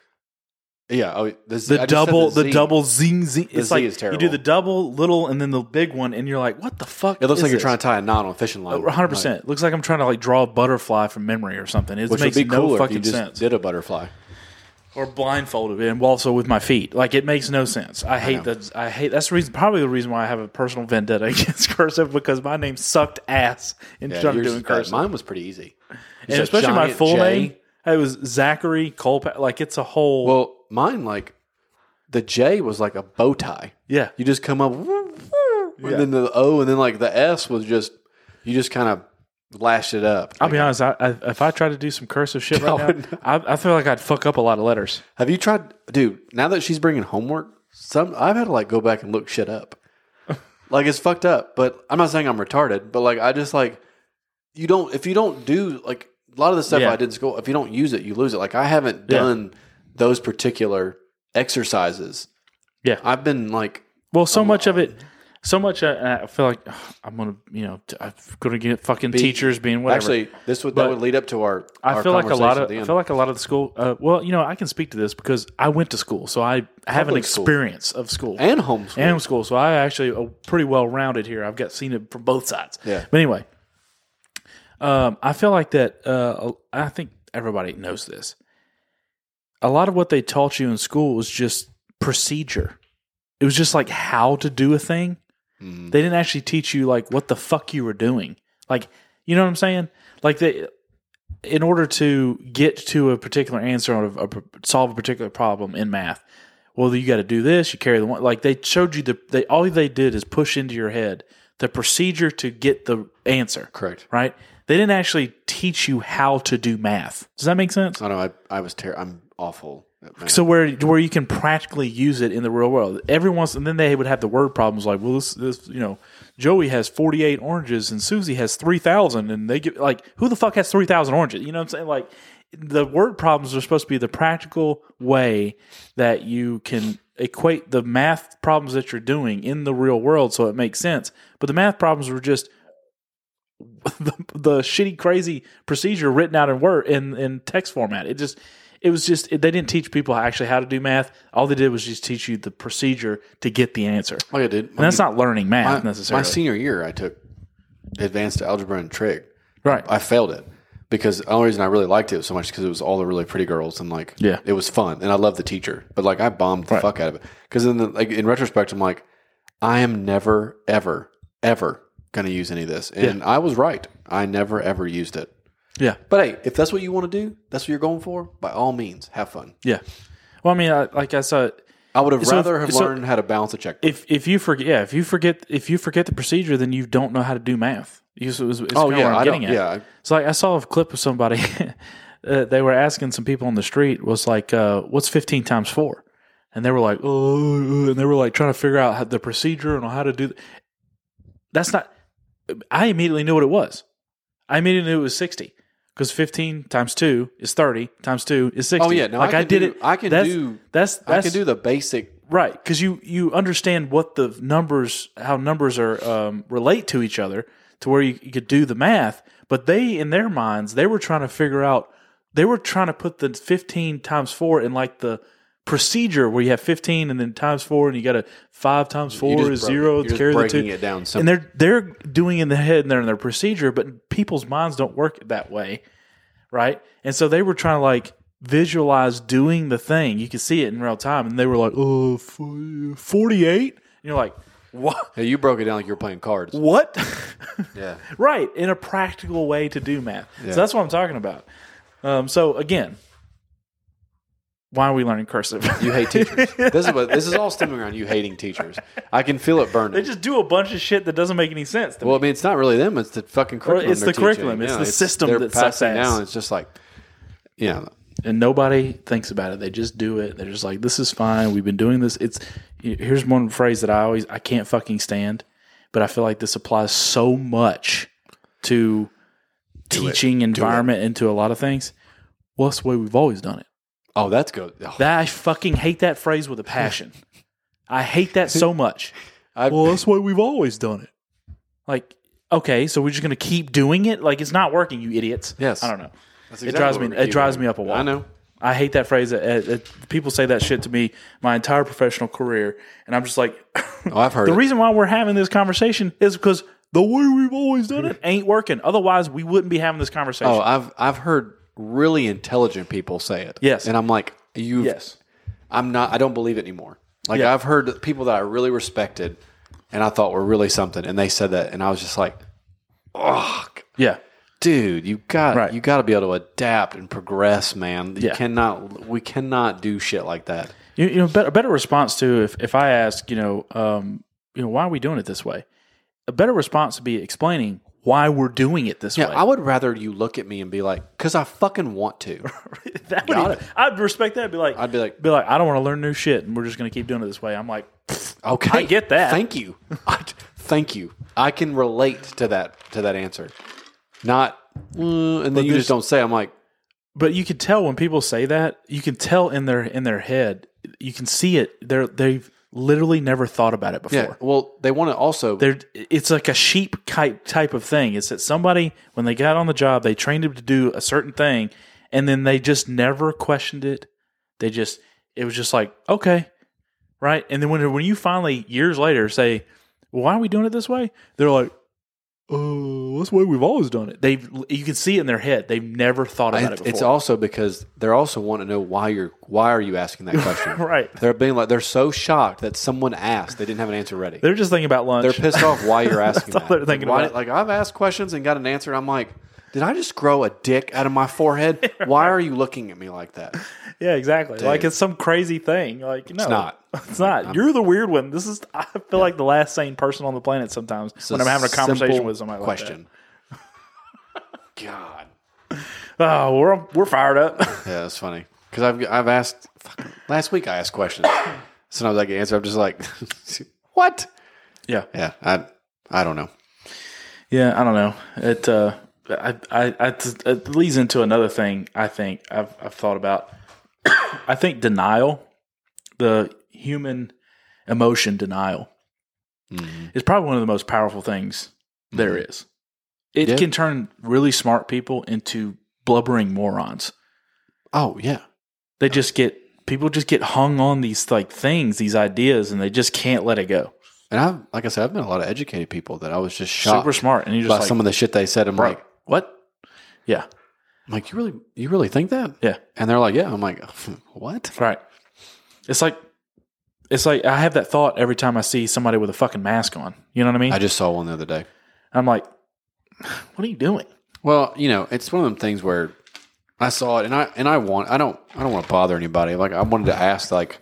Yeah. The double zing. It's Z like is terrible. You do the double, little, and then the big one, and you're like, what the fuck? It looks like you're trying to tie a knot on a fishing line. 100%. It looks like I'm trying to draw a butterfly from memory or something. It makes no fucking sense. Did a butterfly. Or blindfolded and also with my feet. Like it makes no sense. I hate that's the reason, probably the reason why I have a personal vendetta against cursive because my name sucked ass in trying to do cursive. Mine was pretty easy. And especially my full name. It was Zachary Colpack. Like it's a whole. Well, mine the J was like a bow tie. Yeah. You just come up, and then the O, and then the S was you just kind of lash it up. I'll be honest. If I try to do some cursive shit right now, I feel like I'd fuck up a lot of letters. Have you tried, dude? Now that she's bringing homework, I've had to go back and look shit up. It's fucked up. But I'm not saying I'm retarded. But I just if you don't do a lot of the stuff I did in school, if you don't use it, you lose it. I haven't done those particular exercises. Yeah, I've been so much of it. So much, I feel like I'm gonna, I'm gonna get fucking teachers being whatever. Actually, that would lead up to our. I feel like a lot of the school. I can speak to this because I went to school, so I have an experience of school and homeschool. So I actually are pretty well rounded here. I've seen it from both sides. Yeah. But anyway, I feel like that. I think everybody knows this. A lot of what they taught you in school was just procedure. It was just how to do a thing. Mm. They didn't actually teach you like what the fuck you were doing. Like, you know what I'm saying? Like in order to get to a particular answer or solve a particular problem in math, well, you got to do this. You carry the one. Like they showed you all they did is push into your head the procedure to get the answer. Correct. Right? They didn't actually teach you how to do math. Does that make sense? I know. I'm awful. So where you can practically use it in the real world. And then they would have the word problems like, well, this Joey has 48 oranges and Susie has 3,000, and they get like, who the fuck has 3,000 oranges? You know what I'm saying? Like the word problems are supposed to be the practical way that you can equate the math problems that you're doing in the real world so it makes sense. But the math problems were just the shitty, crazy procedure written out in text format. It was just they didn't teach people actually how to do math. All they did was just teach you the procedure to get the answer. Oh, yeah, dude. And that's not learning math necessarily. My senior year, I took advanced algebra and trig. Right. I failed it because the only reason I really liked it so much because it was all the really pretty girls and it was fun and I loved the teacher. But I bombed the fuck out of it because in retrospect, I'm like, I am never ever going to use any of this, and I was right. I never ever used it. Yeah. But hey, if that's what you want to do, that's what you're going for, by all means, have fun. Yeah. Well, I mean, like I said, I would have rather learned how to balance a checkbook. If you forget the procedure, then you don't know how to do math. It's what I'm getting at. Yeah. So I saw a clip of somebody. They were asking some people on the street was like, "What's 15 times 4?" And they were like, "Oh," and they were like trying to figure out the procedure and how to do. That's not. I immediately knew what it was. I immediately knew it was 60. Because 15 times 2 is 30 times 2 is 60. Oh yeah, no, I can do the basic right because you understand what the numbers, how numbers are relate to each other, to where you could do the math. But they, in their minds, they were trying to figure out. They were trying to put the 15 times 4 in like the procedure where you have 15 and then times 4 and you got a 5 times 4 is 0. You're carry breaking the 2. It down. And they're doing in the head and they're in their procedure, but people's minds don't work that way, right? And so they were trying to visualize doing the thing. You could see it in real time, and they were like, "Oh, 48," and you're like, "What?" Hey, you broke it down like you were playing cards. What? Yeah, right. In a practical way to do math. Yeah. So that's what I'm talking about. So again. Why are we learning cursive? You hate teachers. This is all stemming around you hating teachers. I can feel it burning. They just do a bunch of shit that doesn't make any sense to me. I mean, it's not really them. It's the fucking curriculum. It's the curriculum. It's the system that's passing down. It's just like, and nobody thinks about it. They just do it. They're just like, this is fine. We've been doing this. Here's one phrase that I can't fucking stand, but I feel like this applies so much to teaching environment and to a lot of things. Well, that's the way we've always done it. Oh, that's good. Oh. I fucking hate that phrase with a passion. I hate that so much. Well, that's the way we've always done it. Like, okay, so we're just going to keep doing it? Like, it's not working, you idiots. Yes. I don't know. That's exactly it drives me up a wall. I know. I hate that phrase. People say that shit to me my entire professional career, and I'm just like, oh, I've heard the reason why we're having this conversation is because the way we've always done it ain't working. Otherwise, we wouldn't be having this conversation. Oh, I've heard really intelligent people say it. Yes. And I'm like, yes. I don't believe it anymore. I've heard people that I really respected and I thought were really something, and they said that, and I was just like, oh, yeah. Dude, you got to be able to adapt and progress, man. We cannot do shit like that. A better response to if I ask, why are we doing it this way? A better response would be explaining why we're doing it this way. I would rather you look at me and be like, because I fucking want to. I'd respect that. I'd be like, I don't want to learn new shit, and we're just going to keep doing it this way. I'm like, okay, I get that. Thank you. Thank you. I can relate to that answer. Not, and then you just don't say. I'm like, but you can tell when people say that. You can tell in their head. You can see it. They've literally never thought about it before. Yeah, well, they want to also... It's like a sheep type of thing. It's that somebody, when they got on the job, they trained them to do a certain thing, and then they just never questioned it. It was just like, okay, right? And then when you finally, years later, say, well, why are we doing it this way? They're like, that's the way we've always done it. You can see it in their head. They've never thought about it before. It's also because they're also wanting to know why are you asking that question? Right. They're so shocked that someone asked they didn't have an answer ready. They're just thinking about lunch. They're pissed off why you're asking That's all they're thinking about. Like I've asked questions and got an answer. And I'm like, did I just grow a dick out of my forehead? Why are you looking at me like that? Yeah, exactly. Dude. Like it's some crazy thing. Like no, it's not. It's not. You're the weird one. I feel like the last sane person on the planet sometimes when I'm having a conversation with somebody question. like that. God. Oh, we're fired up. Yeah, that's funny because I've asked. Last week I asked questions. Sometimes I get answer. I'm just like, what? Yeah. Yeah. I don't know. Yeah, I don't know. It leads into another thing. I think I've thought about. I think denial, the human emotion denial, is probably one of the most powerful things there is. It can turn really smart people into blubbering morons. Oh yeah, people just get hung on these like things, these ideas, and they just can't let it go. And like I said, I've met a lot of educated people that I was just shocked, super smart, and you just by like, some of the shit they said. I'm like, what? Yeah. I'm like, you really think that? Yeah. And they're like, yeah. I'm like, what? Right. It's like I have that thought every time I see somebody with a fucking mask on. You know what I mean? I just saw one the other day. I'm like, what are you doing? Well, it's one of them things where I saw it, and I don't want to bother anybody. Like I wanted to ask, like,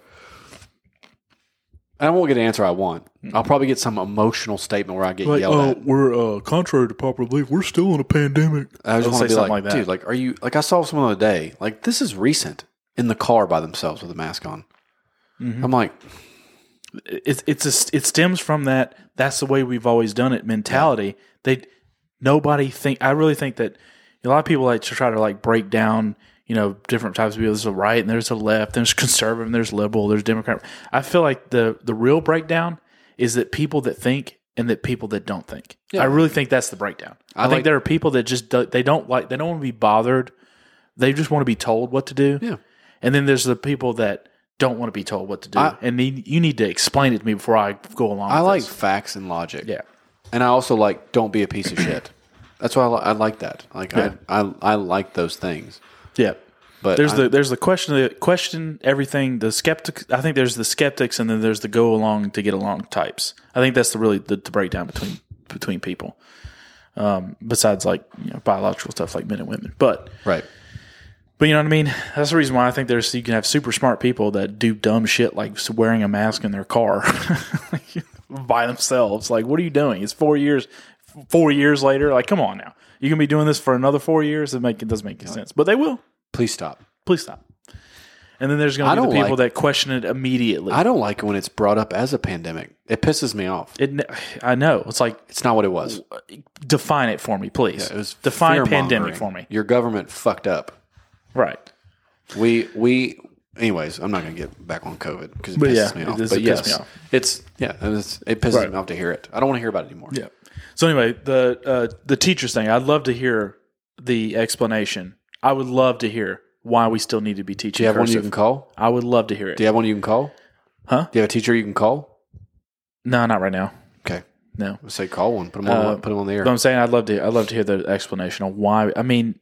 I won't get an answer I want. I'll probably get some emotional statement where I get yelled at. We're contrary to popular belief, we're still in a pandemic. I just want to be something like, that. dude, like, are you like? I saw someone the other day. Like, this is recent in the car by themselves with a mask on. Mm-hmm. I'm like, it stems from that. That's the way we've always done it mentality. Yeah. I really think that a lot of people like to try to like break down, different types of people. There's a right and there's a left, there's conservative and there's liberal, there's Democrat. I feel like the real breakdown is that people that think and that people that don't think. Yeah. I really think that's the breakdown. I think there are people that just they don't want to be bothered. They just want to be told what to do. Yeah. And then there's the people that don't want to be told what to do. And you need to explain it to me before I go along with I like this. facts and logic. Yeah. And I also like don't be a piece of shit. That's why I like that. Like I like those things. Yeah. But there's the question everything, the skeptic. I think there's the skeptics and then there's the go along to get along types. I think that's the breakdown between people. Besides like biological stuff like men and women. But right. But you know what I mean? That's the reason why I think you can have super smart people that do dumb shit like wearing a mask in their car by themselves. Like, what are you doing? It's 4 years. 4 years later, like, come on now. You can be doing this for another 4 years? It doesn't make any sense. But they will. Please stop. And then there's going to be the people that question it immediately. I don't like it when it's brought up as a pandemic. It pisses me off. I know. It's like... It's not what it was. Define it for me, please. Yeah, it was define pandemic for me. Your government fucked up. Right. Anyways, I'm not going to get back on COVID because it pisses me off. But yes, me off. It pisses me off to hear it. I don't want to hear about it anymore. Yeah. So anyway, the teachers thing, I'd love to hear the explanation. I would love to hear why we still need to be teaching. Do you have cursive. one you can call? I would love to hear it. Do you have one you can call? Huh? Do you have a teacher you can call? No, not right now. Okay. No. Let's say call one. Put them on the air. But I'm saying I'd love to hear the explanation on why. I mean,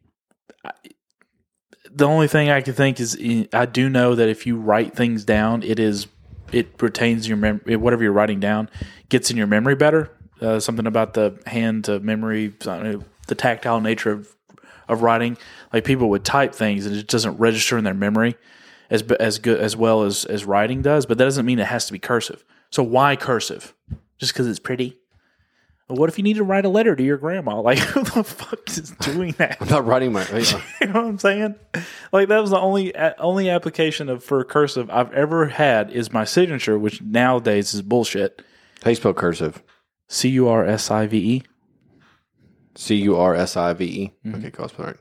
the only thing I can think is I do know that if you write things down, it retains your memory. Whatever you're writing down gets in your memory better. Something about the hand to memory, the tactile nature of writing. Like people would type things and it doesn't register in their memory as good as well as writing does. But that doesn't mean it has to be cursive. So why cursive? Just because it's pretty? Well, what if you need to write a letter to your grandma? Like, who the fuck is doing that? I'm not writing my... You know what I'm saying? Like, that was the only application for cursive I've ever had is my signature, which nowadays is bullshit. How you spell cursive? Cursive. Cursive. Mm-hmm. Okay, cool. All right.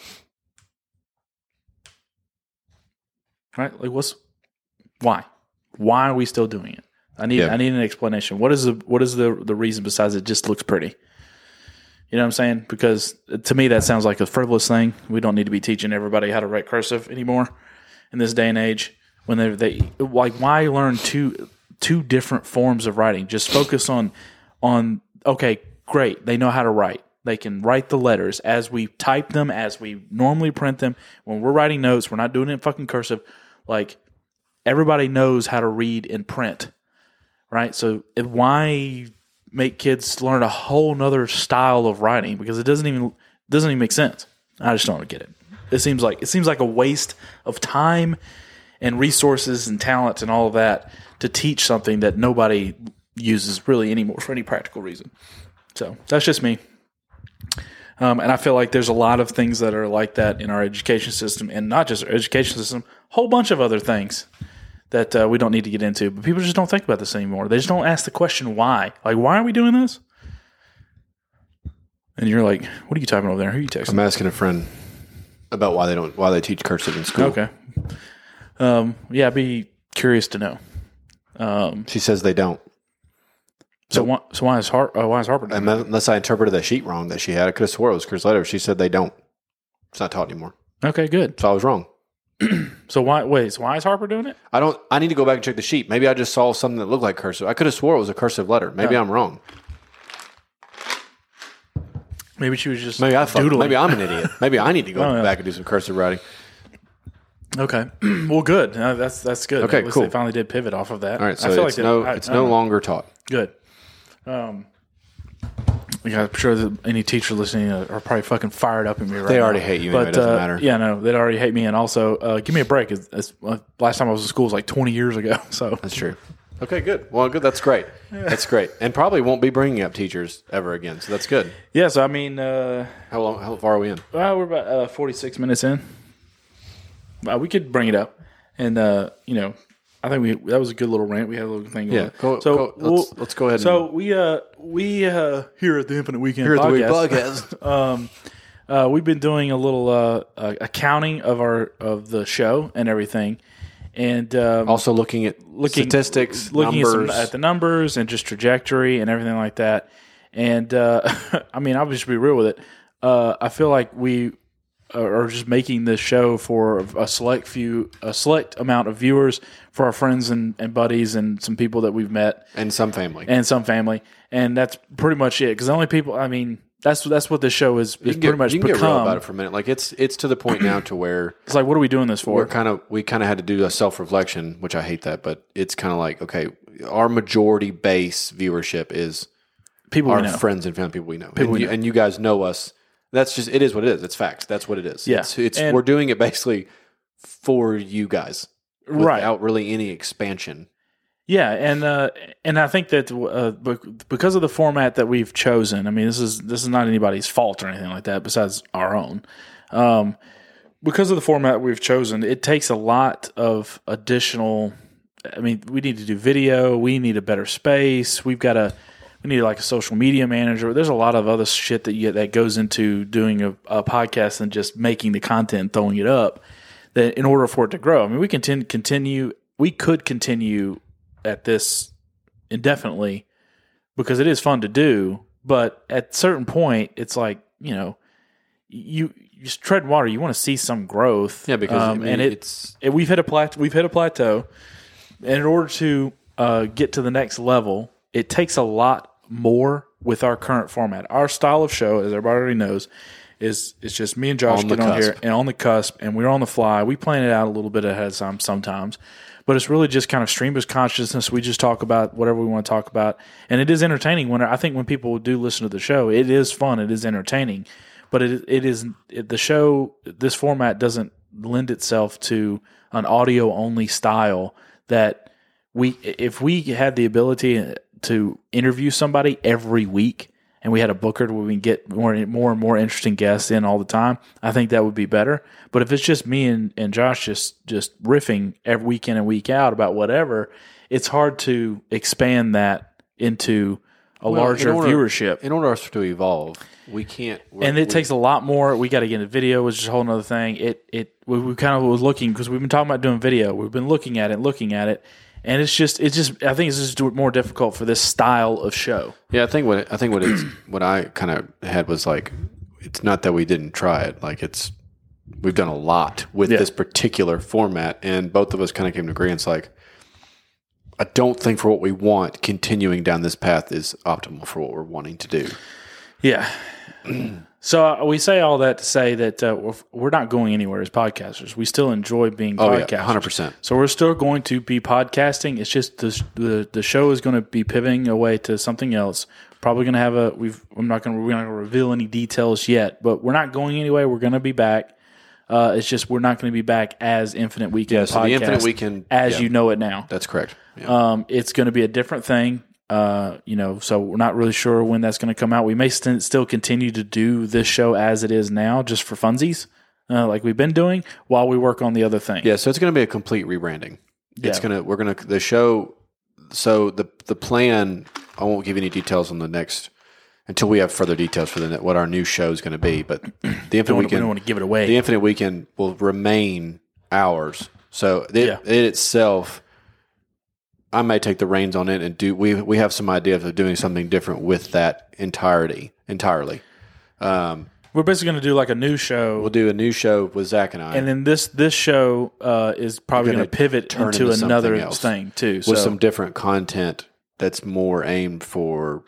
Right? Like, why? Why are we still doing it? I need an explanation. What is the reason besides it just looks pretty? You know what I'm saying? Because to me that sounds like a frivolous thing. We don't need to be teaching everybody how to write cursive anymore in this day and age. When they like, why learn two different forms of writing? Just focus on okay, great. They know how to write. They can write the letters as we type them, as we normally print them. When we're writing notes, we're not doing it in fucking cursive. Like, everybody knows how to read and print, right? So why make kids learn a whole nother style of writing? Because it doesn't even make sense. I just don't get it. It seems like a waste of time and resources and talent and all of that to teach something that nobody uses really anymore for any practical reason. So that's just me. And I feel like there's a lot of things that are like that in our education system, and not just our education system, a whole bunch of other things that we don't need to get into. But people just don't think about this anymore. They just don't ask the question why. Like, why are we doing this? And you're like, what are you typing over there? Who are you texting? I'm asking a friend about why they teach cursive in school. Okay. Yeah, I'd be curious to know. She says they don't. So why is Harper doing that? Unless I interpreted that sheet wrong that she had. I could have swore it was Chris Letter. She said they don't. It's not taught anymore. Okay, good. So I was wrong. So why is Harper doing it? I need to go back and check the sheet. Maybe I just saw something that looked like cursive. I could have swore it was a cursive letter. Maybe I'm wrong. Maybe she was just doodling. Maybe I'm an idiot. Maybe I need to go back and do some cursive writing. Okay. Well, good. That's good. Okay, cool. They finally did pivot off of that. All right, so it's no longer taught. Good. I'm sure that any teacher listening are probably fucking fired up at me right now. They already hate you, but it doesn't matter. Yeah, no, they'd already hate me. And also, give me a break. Last time I was in school was like 20 years ago. So that's true. Okay, good. Well, good. That's great. That's great. And probably won't be bringing up teachers ever again. So that's good. Yeah. So I mean, how far are we in? Well, we're about 46 minutes in. We could bring it up, and I think that was a good little rant. We had a little thing going. Yeah. Let's go ahead. So we here at the Infinite Weekend podcast, we've been doing a little accounting of the show and everything, and also looking at statistics, numbers. at the numbers and just trajectory and everything like that. And I mean, I'll just be real with it. I feel like we are just making this show for a select amount of viewers, for our friends and buddies and some people that we've met, and some family, and that's pretty much it. Because the only people, I mean, that's what this show is pretty much. You can get real about it for a minute. Like it's to the point now to where it's like, what are we doing this for? We kind of had to do a self-reflection, which I hate that, but it's kind of like, okay, our majority base viewership is people our we know. Friends and family, people we know, and you guys know us. That's just, it is what it is. It's facts. That's what it is. Yeah. We're doing it basically for you guys, without really any expansion. Yeah, and I think that because of the format that we've chosen, I mean, this is not anybody's fault or anything like that, besides our own. Because of the format we've chosen, it takes a lot of additional. I mean, we need to do video. We need a better space. We need like a social media manager. There's a lot of other shit that goes into doing a podcast than just making the content and throwing it up. That in order for it to grow, I mean, we could continue at this indefinitely because it is fun to do. But at a certain point, it's like, you just tread water. You want to see some growth. Yeah, because we've hit a plateau. And in order to get to the next level, it takes a lot more with our current format. Our style of show, as everybody already knows, is just me and Josh get on here and on the cusp, and we're on the fly. We plan it out a little bit ahead of time sometimes, but it's really just kind of stream of consciousness. We just talk about whatever we want to talk about, and it is entertaining. I think when people do listen to the show, it is fun, it is entertaining, but the show, this format doesn't lend itself to an audio only style that if we had the ability to interview somebody every week and we had a booker where we can get more and more interesting guests in all the time, I think that would be better. But if it's just me and Josh just riffing every week in and week out about whatever, it's hard to expand that into a larger viewership. In order for us to evolve, we can't. It takes a lot more. We got to get into video, which is a whole other thing. We kind of was looking, because we've been talking about doing video. We've been looking at it. And it's just. I think it's just more difficult for this style of show. Yeah, I think what I kind of had was like, it's not that we didn't try it. Like we've done a lot with this particular format, and both of us kind of came to agreement. It's like, I don't think for what we want, continuing down this path is optimal for what we're wanting to do. Yeah. So we say all that to say that we're not going anywhere as podcasters. We still enjoy being podcasters. Yeah, 100%. So we're still going to be podcasting. It's just the show is going to be pivoting away to something else. Probably going to have we're not going to reveal any details yet, but we're not going anywhere. We're going to be back. It's just we're not going to be back as Infinite Weekend so podcast the Infinite Weekend, as you know it now. That's correct. Yeah. It's going to be a different thing. So we're not really sure when that's going to come out. We may still continue to do this show as it is now, just for funsies, like we've been doing, while we work on the other thing. Yeah, so it's going to be a complete rebranding. Yeah. The show. So the plan. I won't give any details on the next until we have further details for what our new show is going to be. But the Infinite Weekend, we don't want to give it away. The Infinite Weekend will remain ours. So it itself. I may take the reins on it and do. We have some ideas of doing something different with that entirely. We're basically going to do like a new show. We'll do a new show with Zach and I, and then this show is probably going to pivot into another thing too, with some different content that's more aimed for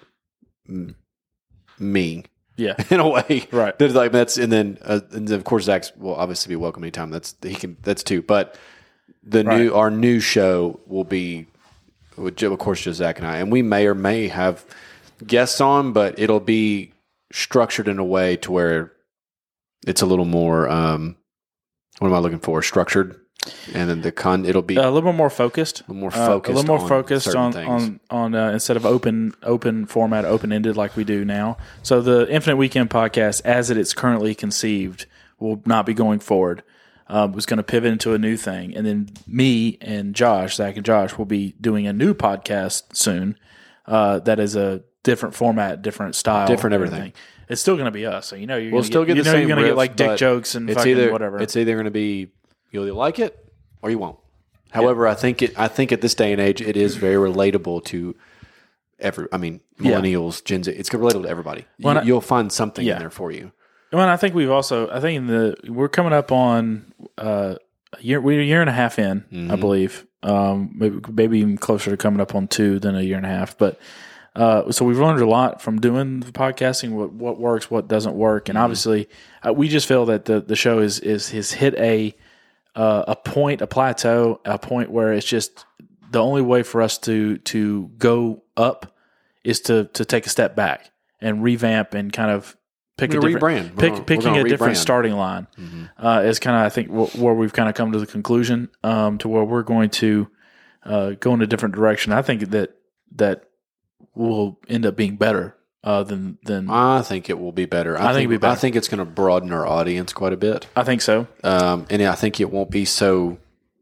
me. Yeah, in a way, right? And then of course Zach will obviously be welcome anytime. That's too. But our new show will be. Of course, just Zach and I. And we may or may have guests on, but it'll be structured in a way to where it's a little more, what am I looking for? Structured. And then it'll be a little more focused. A little more focused on instead of open format, open-ended like we do now. So the Infinite Weekend podcast, as it is currently conceived, will not be going forward. Was going to pivot into a new thing. And then me and Zach and Josh, will be doing a new podcast soon that is a different format, different style. Different everything. It's still going to be us. So, you're we'll still get the same you're going to get like dick jokes and fucking whatever. It's either going to be, you'll either like it or you won't. However, I think at this day and age, it is very relatable to millennials, Gen Z. It's relatable to everybody. You'll find something in there for you. Well, I think we're coming up on we're a year and a half in, I believe. Maybe even closer to coming up on 2 than a year and a half. But so we've learned a lot from doing the podcasting, what works, what doesn't work, and obviously we just feel that the show has hit a point, a plateau, a point where it's just the only way for us to go up is to take a step back and revamp and kind of picking a different starting line is kind of, I think, where we've kind of come to the conclusion to where we're going to go in a different direction. I think that will end up being better than. I think it will be better. I think it'll be better. I think it's going to broaden our audience quite a bit. I think so, and I think it won't be so.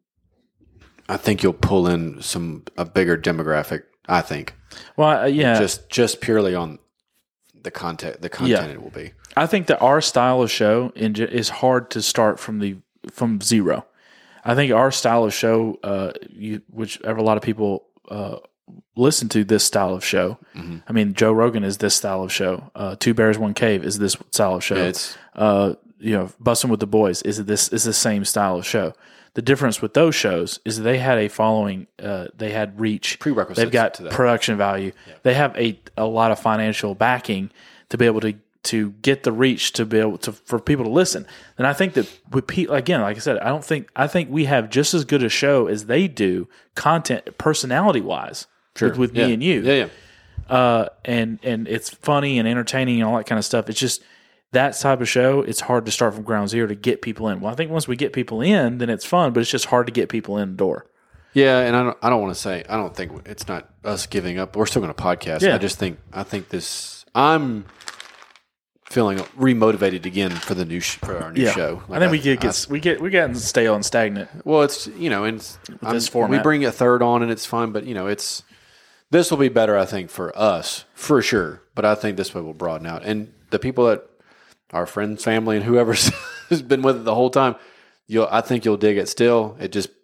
I think you'll pull in a bigger demographic. I think. Well, yeah, just purely on. The content it will be. I think that our style of show is hard to start from zero. I think our style of show, whichever a lot of people listen to this style of show. Mm-hmm. I mean, Joe Rogan is this style of show. Two Bears, One Cave is this style of show. Yeah, Bussin' with the Boys is the same style of show. The difference with those shows is they had a following, they had reach, prerequisites. They've got production value. Yeah. They have a lot of financial backing to be able to get the reach to be able to for people to listen. And I think that with people, again, like I said, I think we have just as good a show as they do, content personality wise, with me and you. Yeah. And it's funny and entertaining and all that kind of stuff. It's just. That type of show, it's hard to start from ground zero to get people in. Well, I think once we get people in, then it's fun, but it's just hard to get people in the door. Yeah, and I don't want to say, I don't think it's not us giving up. We're still going to podcast. Yeah. I think I'm feeling remotivated again for the for our new show. Like I think we get stale and stagnant. Well, it's this format. We bring a third on and it's fun, but this will be better. I think for us for sure, but I think this way will broaden out and the people that. Our friends, family, and whoever's has been with it the whole time, I think you'll dig it still. It just,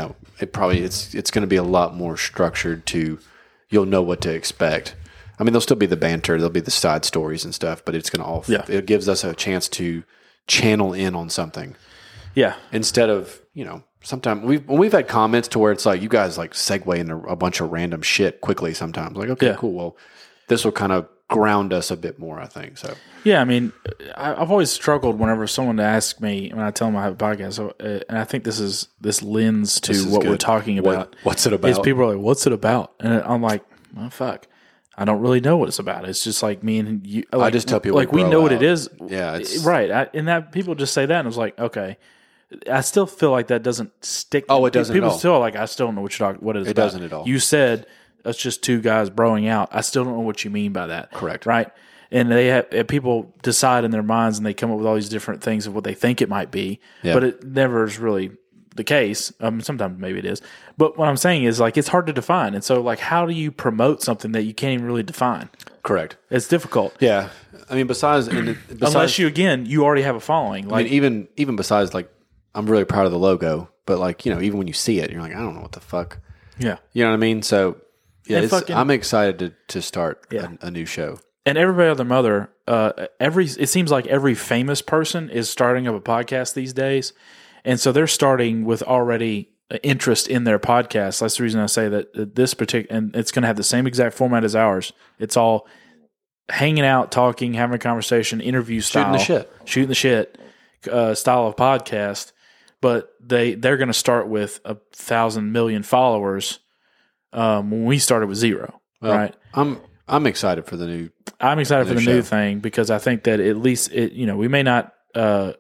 it's going to be a lot more structured you'll know what to expect. I mean, there'll still be the banter, there'll be the side stories and stuff, but it's going to it gives us a chance to channel in on something. Yeah. Instead of, sometimes we've had comments to where it's like you guys like segue into a bunch of random shit quickly sometimes. Like, okay, cool. Well, this will kind of ground us a bit more, I think. So yeah, I mean, I've always struggled whenever someone asks me when I tell them I have a podcast, and I think this lends to what we're talking about. What's it about? Is people are like, "What's it about?" And I'm like, "Well, fuck, I don't really know what it's about. It's just like me and you." Like, I just tell people like we know what it is. Yeah, it's, right. And that people just say that, and I was like, okay. I still feel like that doesn't stick. Oh, it doesn't. People still are like, I still don't know what you're talking. What it is? It doesn't at all. You said it's just two guys broing out. I still don't know what you mean by that. Correct. Right. And they have people decide in their minds, and they come up with all these different things of what they think it might be, but it never is really the case. Sometimes maybe it is, but what I'm saying is like it's hard to define. And so, like, how do you promote something that you can't even really define? Correct. It's difficult. Yeah, I mean, besides unless you already have a following. Like, I mean, even besides, like, I'm really proud of the logo, but like, you know, even when you see it, you're like, I don't know what the fuck. Yeah, you know what I mean. So yeah, I'm excited to start a new show. And everybody other mother, it seems like every famous person is starting up a podcast these days, and so they're starting with already interest in their podcast. That's the reason I say that this particular, and it's going to have the same exact format as ours. It's all hanging out, talking, having a conversation, interview style, shooting the shit style of podcast. But they're going to start with 1,000 million followers when we started with 0. Well, right? I'm excited for the new. I'm excited for the new thing because I think that at least we may not, I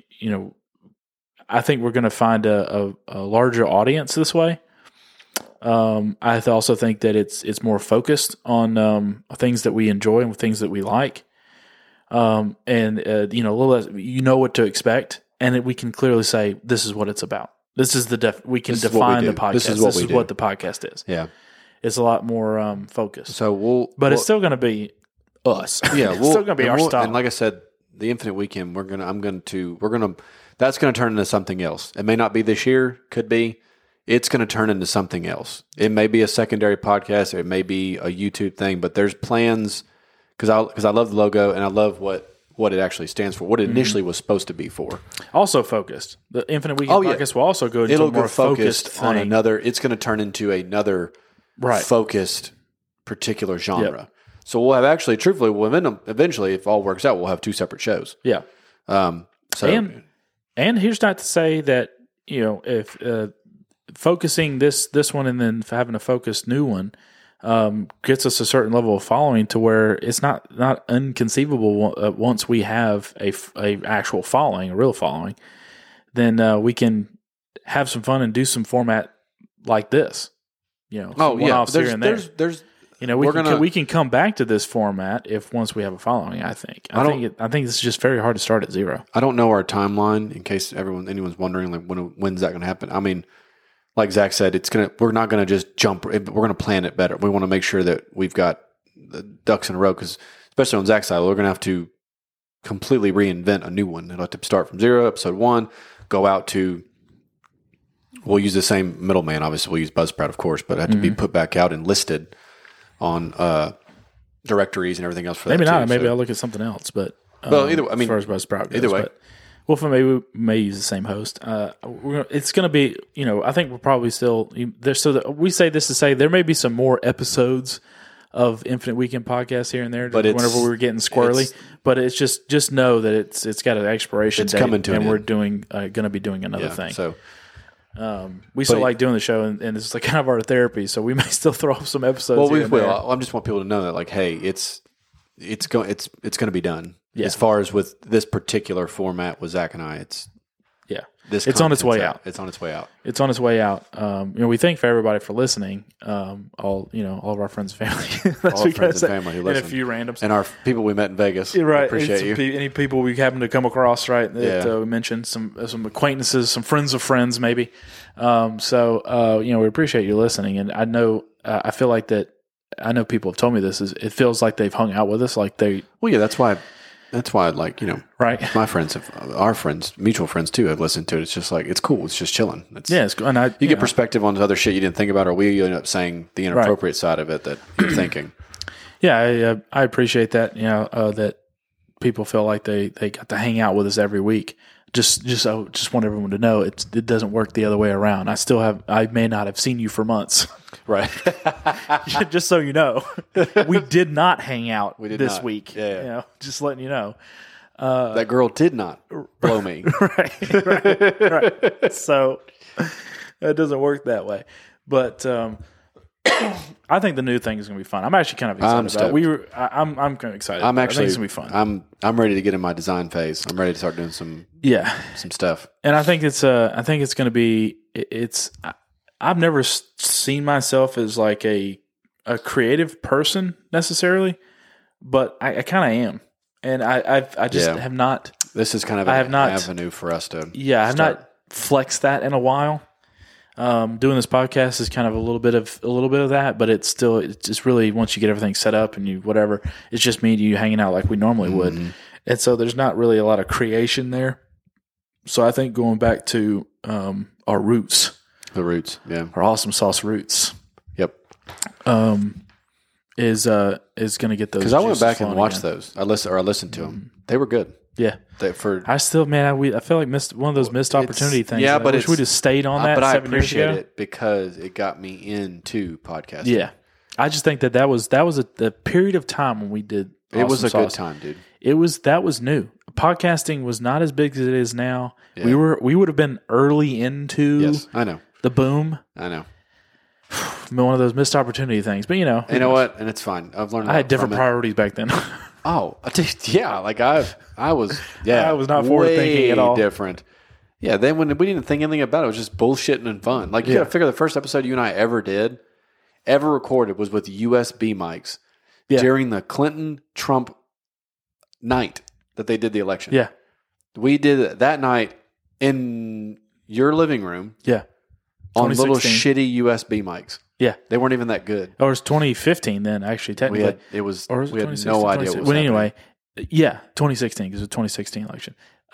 think we're going to find a larger audience this way. I also think that it's more focused on things that we enjoy and things that we like, and a little less, what to expect, and we can clearly say this is what it's about. This is we can define the podcast. This is what the podcast is. Yeah. It's a lot more focused. So it's still going to be us. Yeah, it's still going to be our style. And like I said, the Infinite Weekend, that's going to turn into something else. It may not be this year, could be. It's going to turn into something else. It may be a secondary podcast, or it may be a YouTube thing. But there's plans because I love the logo and I love what it actually stands for, what it initially was supposed to be for. Also focused. The Infinite Weekend podcast will also go into a more focused thing. On another. It's going to turn into another. Right. Focused particular genre. Yep. So we'll have eventually, if all works out, we'll have 2 separate shows. Yeah. And here's not to say that, if focusing this one and then having a focused new one gets us a certain level of following to where it's not inconceivable once we have a actual following, a real following, then we can have some fun and do some format like this. One-offs here and there. We can come back to this format once we have a following. I think. I think this is just very hard to start at 0. I don't know our timeline in case anyone's wondering like when's that going to happen. I mean, like Zach said, we're not going to just jump. We're going to plan it better. We want to make sure that we've got the ducks in a row because especially on Zach's side, we're going to have to completely reinvent a new one. It'll have to start from 0, episode 1, go out to. We'll use the same middleman. Obviously, we'll use Buzzsprout, of course, but it had to be put back out and listed on directories and everything else for maybe that. Maybe not. Maybe I'll look at something else. But either way, as far as Buzzsprout goes, either way. Maybe we may use the same host. It's going to be, I think we're probably still there's. So we say this to say there may be some more episodes of Infinite Weekend podcast here and there. But whenever we were getting squirrely, but it's just know that it's got an expiration date, coming to and we're going to be doing another thing. So. We still like doing the show, and it's like kind of our therapy. So we may still throw up some episodes. Well, we will. I just want people to know that, like, hey, it's going to be done. Yeah. As far as with this particular format with Zach and I, it's on its way out. It's on its way out. It's on its way out. We thank for everybody for listening. All of our friends and family. All our friends and family who listen. And a few randoms. And our people we met in Vegas. Right. Appreciate you. Any people we happen to come across, right? That we mentioned some acquaintances, some friends of friends, maybe. We appreciate you listening. And I know, I feel like that. I know people have told me this. It feels like they've hung out with us, like they. Well, yeah, that's why. Like, right. My friends, our friends, mutual friends too, have listened to it. It's just like, it's cool. It's just chilling. It's cool. And you get perspective on other shit you didn't think about, or we end up saying the inappropriate side of it that you're thinking. Yeah, I appreciate that. That people feel like they got to hang out with us every week. Just want everyone to know it doesn't work the other way around. I may not have seen you for months. Right. Just so you know, we did not hang out this week. Yeah. You know, just letting you know. That girl did not blow me. right. So it doesn't work that way. But I think the new thing is going to be fun. I'm actually kind of excited about it. I'm kind of excited. I think it's going to be fun. I'm ready to get in my design phase. I'm ready to start doing some stuff. And I think it's going to be I've never seen myself as like a creative person necessarily, but I kind of am. And I just have not. This is kind of an avenue for us to. Yeah, I've not flexed that in a while. Doing this podcast is kind of a little bit of that, but it's just really once you get everything set up and you whatever, it's just me and you hanging out like we normally would, and so there's not really a lot of creation there. So I think going back to our roots, our awesome sauce roots. Yep. Is going to get those. Because I went back and watched those. I listened to them. They were good. Yeah. I feel like missed one of those missed opportunity things. Yeah, but I wish we just stayed on that. But 7 I appreciate years ago. it because it got me into podcasting. Yeah, I just think that was a period of time when we did. It was a sauce. good time, dude. That was new. Podcasting was not as big as it is now. Yeah. We would have been early into. Yes, I know the boom. I know. One of those missed opportunity things, but you know what, and it's fine. I've learned. I had different priorities back then. Oh, yeah. Like I was. Yeah, I was not forward thinking at all. Different. Yeah. Then when we didn't think anything about it, it was just bullshitting and fun. Like you got to figure the first episode you and I ever recorded was with USB mics during the Clinton-Trump night that they did the election. Yeah, we did it that night in your living room. Yeah. On little shitty USB mics. Yeah. They weren't even that good. Or it was 2015 then, actually, technically. We had no idea what was happening. Anyway, 2016, because it was the 2016 election.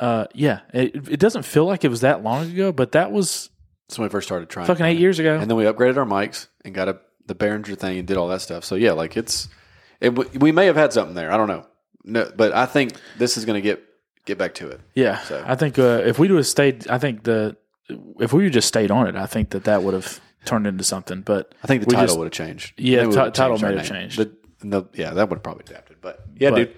It doesn't feel like it was that long ago, but that was... That's when we first started trying. Fucking 8 years ago. And then we upgraded our mics and got the Behringer thing and did all that stuff. So, yeah, like we may have had something there. I don't know. No, but I think this is going to get back to it. Yeah. So. I think if we would have stayed... If we just stayed on it, I think that would have turned into something. But I think the title would have changed. Yeah, title may have changed. That would have probably adapted. But dude.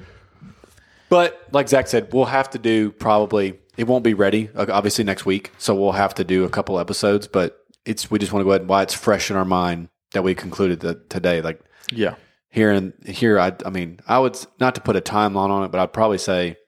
But like Zach said, we'll have to do probably. It won't be ready obviously next week, so we'll have to do a couple episodes. But we just want to go ahead and while it's fresh in our mind that we concluded that today. Like here. I mean, I would not to put a timeline on it, but I'd probably say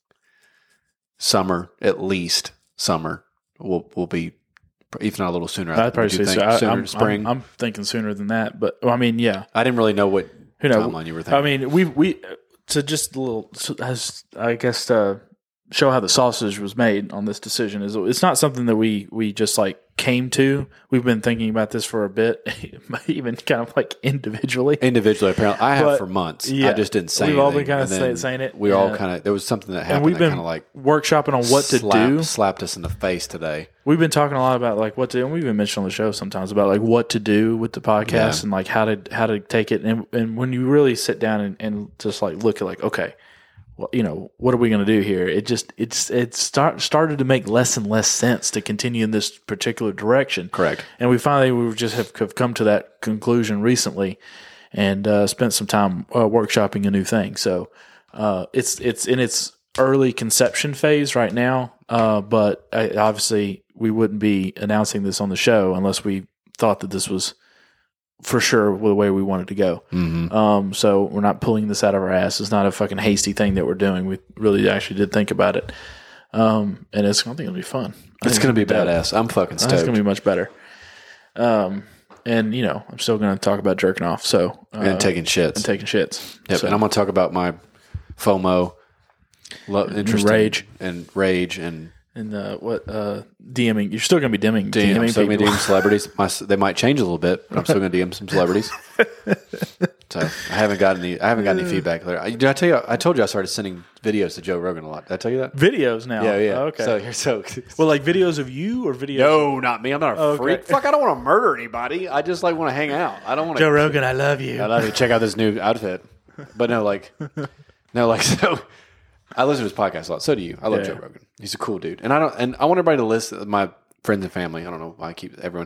summer, at least summer. We'll be, if not a little sooner. I'd probably say sooner, spring. I'm thinking sooner than that, but I mean, yeah. I didn't really know what timeline you were thinking. I mean, we to just a little, I guess, show how the sausage was made on this decision is it's not something that we just like came to. We've been thinking about this for a bit, even kind of like individually. Apparently, I have for months. Yeah, I just didn't say anything. We've all been kind of saying it. We all kind of there was something that happened. And we've been kind of like workshopping on what to do. Slapped us in the face today. We've been talking a lot about like what to do, and we've been mentioning on the show sometimes about like what to do with the podcast and like how to take it. And when you really sit down and just like look at like, okay, well, you know, what are we going to do here? It started to make less and less sense to continue in this particular direction. Correct. And we just have come to that conclusion recently, and spent some time workshopping a new thing. So it's in its early conception phase right now. But obviously we wouldn't be announcing this on the show unless we thought that this was for sure the way we wanted to go. Mm-hmm. So we're not pulling this out of our ass. It's not a fucking hasty thing that we're doing. We really actually did think about it. And I think it'll be fun. It's going to be badass. I'm fucking stoked. It's going to be much better. And you know, I'm still going to talk about jerking off. So, and taking shits. Yep. So. And I'm going to talk about my FOMO, interest, rage and DMing. You're still going to be DMing DM celebrities. They might change a little bit, but I'm still going to DM some celebrities. So I haven't got any feedback there. Did I tell you? I told you I started sending videos to Joe Rogan a lot. Did I tell you that? Videos now. Yeah. Oh, okay. So well, like videos of you or videos? No, not me. I'm not a freak. Fuck, I don't want to murder anybody. I just like want to hang out. I don't want to. Joe Rogan, I love you. I love you. Check out this new outfit. But so. I listen to his podcast a lot. So do you. I love Joe Rogan. He's a cool dude. And I want everybody to listen, my friends and family. I don't know why I keep everyone.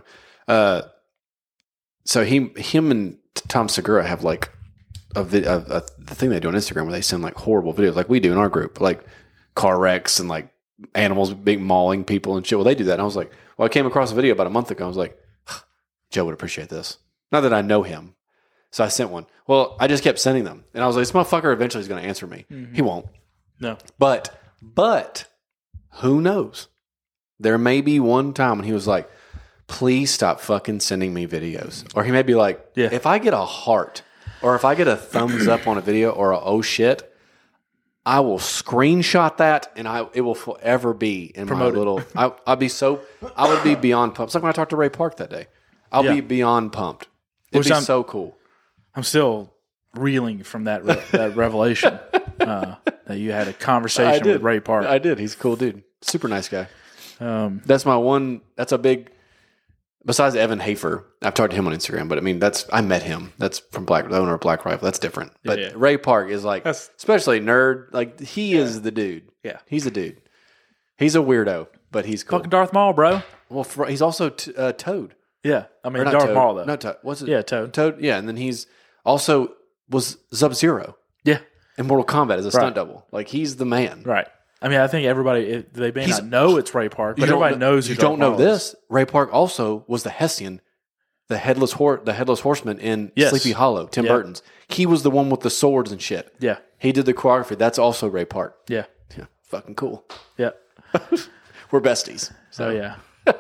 So him and Tom Segura have like the thing they do on Instagram where they send like horrible videos like we do in our group, like car wrecks and like animals being mauling people and shit. Well, they do that. And I was like, I came across a video about a month ago. I was like, Joe would appreciate this. Not that I know him. So I sent one. Well, I just kept sending them. And I was like, this motherfucker eventually is going to answer me. Mm-hmm. He won't. No. But who knows? There may be one time when he was like, please stop fucking sending me videos. Or he may be like, if I get a heart or if I get a thumbs up on a video or a oh shit, I will screenshot that and it will forever be in my little, I would be beyond pumped. It's like when I talked to Ray Park that day. I'll be beyond pumped. It'd be so cool. I'm still reeling from that revelation that you had a conversation with Ray Park. I did. He's a cool dude. Super nice guy. That's a big, besides Evan Hafer, I've talked to him on Instagram, but I mean, I met him. That's from the owner of Black Rifle. That's different. But Ray Park is like, especially nerd, like he is the dude. Yeah. He's a dude. He's a weirdo, but he's cool. Fucking Darth Maul, bro. Well, he's also Toad. Yeah. I mean, Darth Maul, though. Not Toad. What's it? Yeah, Toad. Toad, yeah. And then he's also was Sub-Zero. Yeah. In Mortal Kombat as a stunt double. Like, he's the man. Right. I mean, I think everybody, they may not know it's Ray Park, but everybody knows who Darth Maul is. You don't know this. Ray Park also was the Hessian, the headless horseman in Sleepy Hollow, Tim Burton's. He was the one with the swords and shit. Yeah. He did the choreography. That's also Ray Park. Yeah. Yeah. Fucking cool. Yeah. We're besties. So, yeah.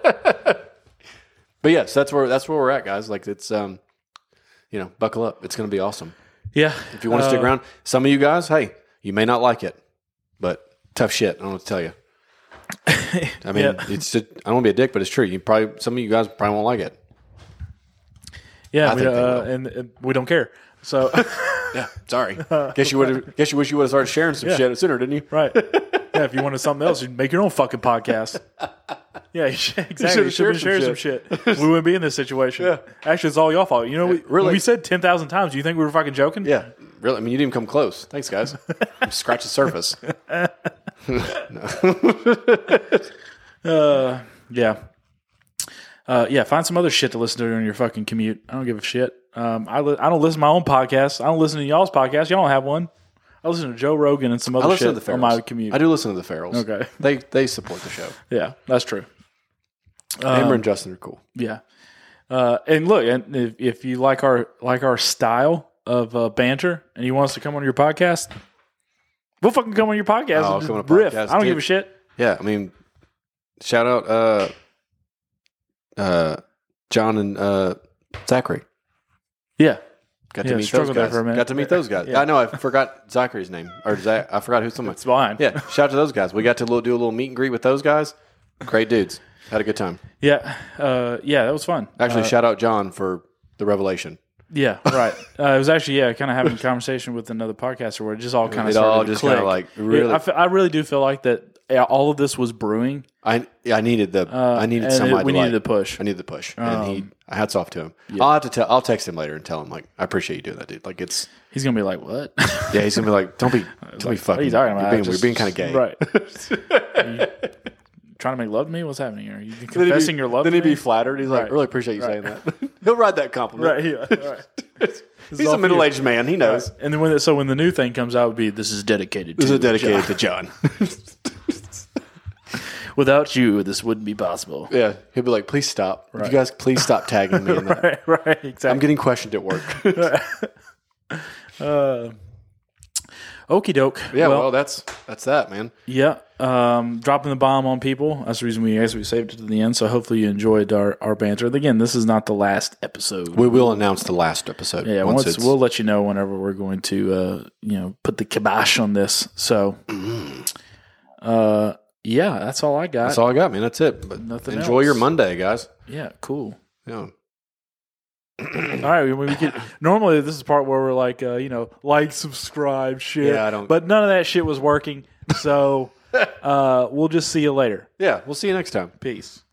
But yes, that's where we're at, guys. Like it's buckle up. It's going to be awesome. Yeah. If you want to stick around, some of you guys, hey, you may not like it, but tough shit. I don't know what to tell you. I mean, I don't want to be a dick, but it's true. Some of you guys probably won't like it. Yeah, and we don't care. So yeah, sorry. Guess you wish you would have started sharing some shit sooner, didn't you? Right. Yeah, if you wanted something else, you'd make your own fucking podcast. Yeah, exactly. You should have shared some shit. We wouldn't be in this situation. Yeah. Actually, it's all y'all fault. You know, we said 10,000 times. Do you think we were fucking joking? Yeah. Really? I mean, you didn't even come close. Thanks, guys. Scratch the surface. Yeah. Find some other shit to listen to during your fucking commute. I don't give a shit. I don't listen to my own podcast. I don't listen to y'all's podcast. Y'all don't have one. I listen to Joe Rogan and some other shit on my commute. I do listen to the Ferrells. Okay. They support the show. Yeah, that's true. Amber and Justin are cool. Yeah. And look, and if you like our style of banter and you want us to come on your podcast, we'll fucking come on your podcast and just riff. I don't give a shit. Yeah, I mean, shout out John and Zachary. Yeah. Got to meet those guys. Got to meet those guys. Yeah. I know. I forgot Zachary's name, or Zach. I forgot who's someone. It's fine. Yeah. Shout out to those guys. We got to do a little meet and greet with those guys. Great dudes. Had a good time. Yeah. That was fun. Actually, shout out John for the revelation. Yeah. Right. It was actually kind of having a conversation with another podcaster where it just all kind of started to click. Like really. I really do feel like that. All of this was brewing. I needed somebody. We needed the push. I needed the push, and hats off to him. Yeah. I'll text him later and tell him like I appreciate you doing that, dude. Like he's gonna be like, what? Yeah, he's gonna be like, don't be fucking. What are you talking about? You're being kind of gay, right? Trying to make love to me? What's happening here? Are you confessing your love? Then he'd be flattered. He's like, I really appreciate you saying that. He'll ride that compliment. Right. Yeah. Right. He's a middle-aged man. He knows. Right. And then when the new thing comes out, it would be this is dedicated to John. Without you, this wouldn't be possible. Yeah. He'll be like, please stop. Right. You guys, please stop tagging me in that. Right, exactly. I'm getting questioned at work. Okie doke. Yeah, well, that's that, man. Yeah. Dropping the bomb on people. That's the reason we saved it to the end. So hopefully you enjoyed our banter. And again, this is not the last episode. We will announce the last episode. Yeah, we'll let you know whenever we're going to put the kibosh on this. So yeah, that's all I got. That's all I got, man. That's it. But enjoy your Monday, guys. Yeah, cool. Yeah. All right. We could, normally, this is the part where we're like, like, subscribe, shit. Yeah, I don't. But none of that shit was working. So we'll just see you later. Yeah, we'll see you next time. Peace.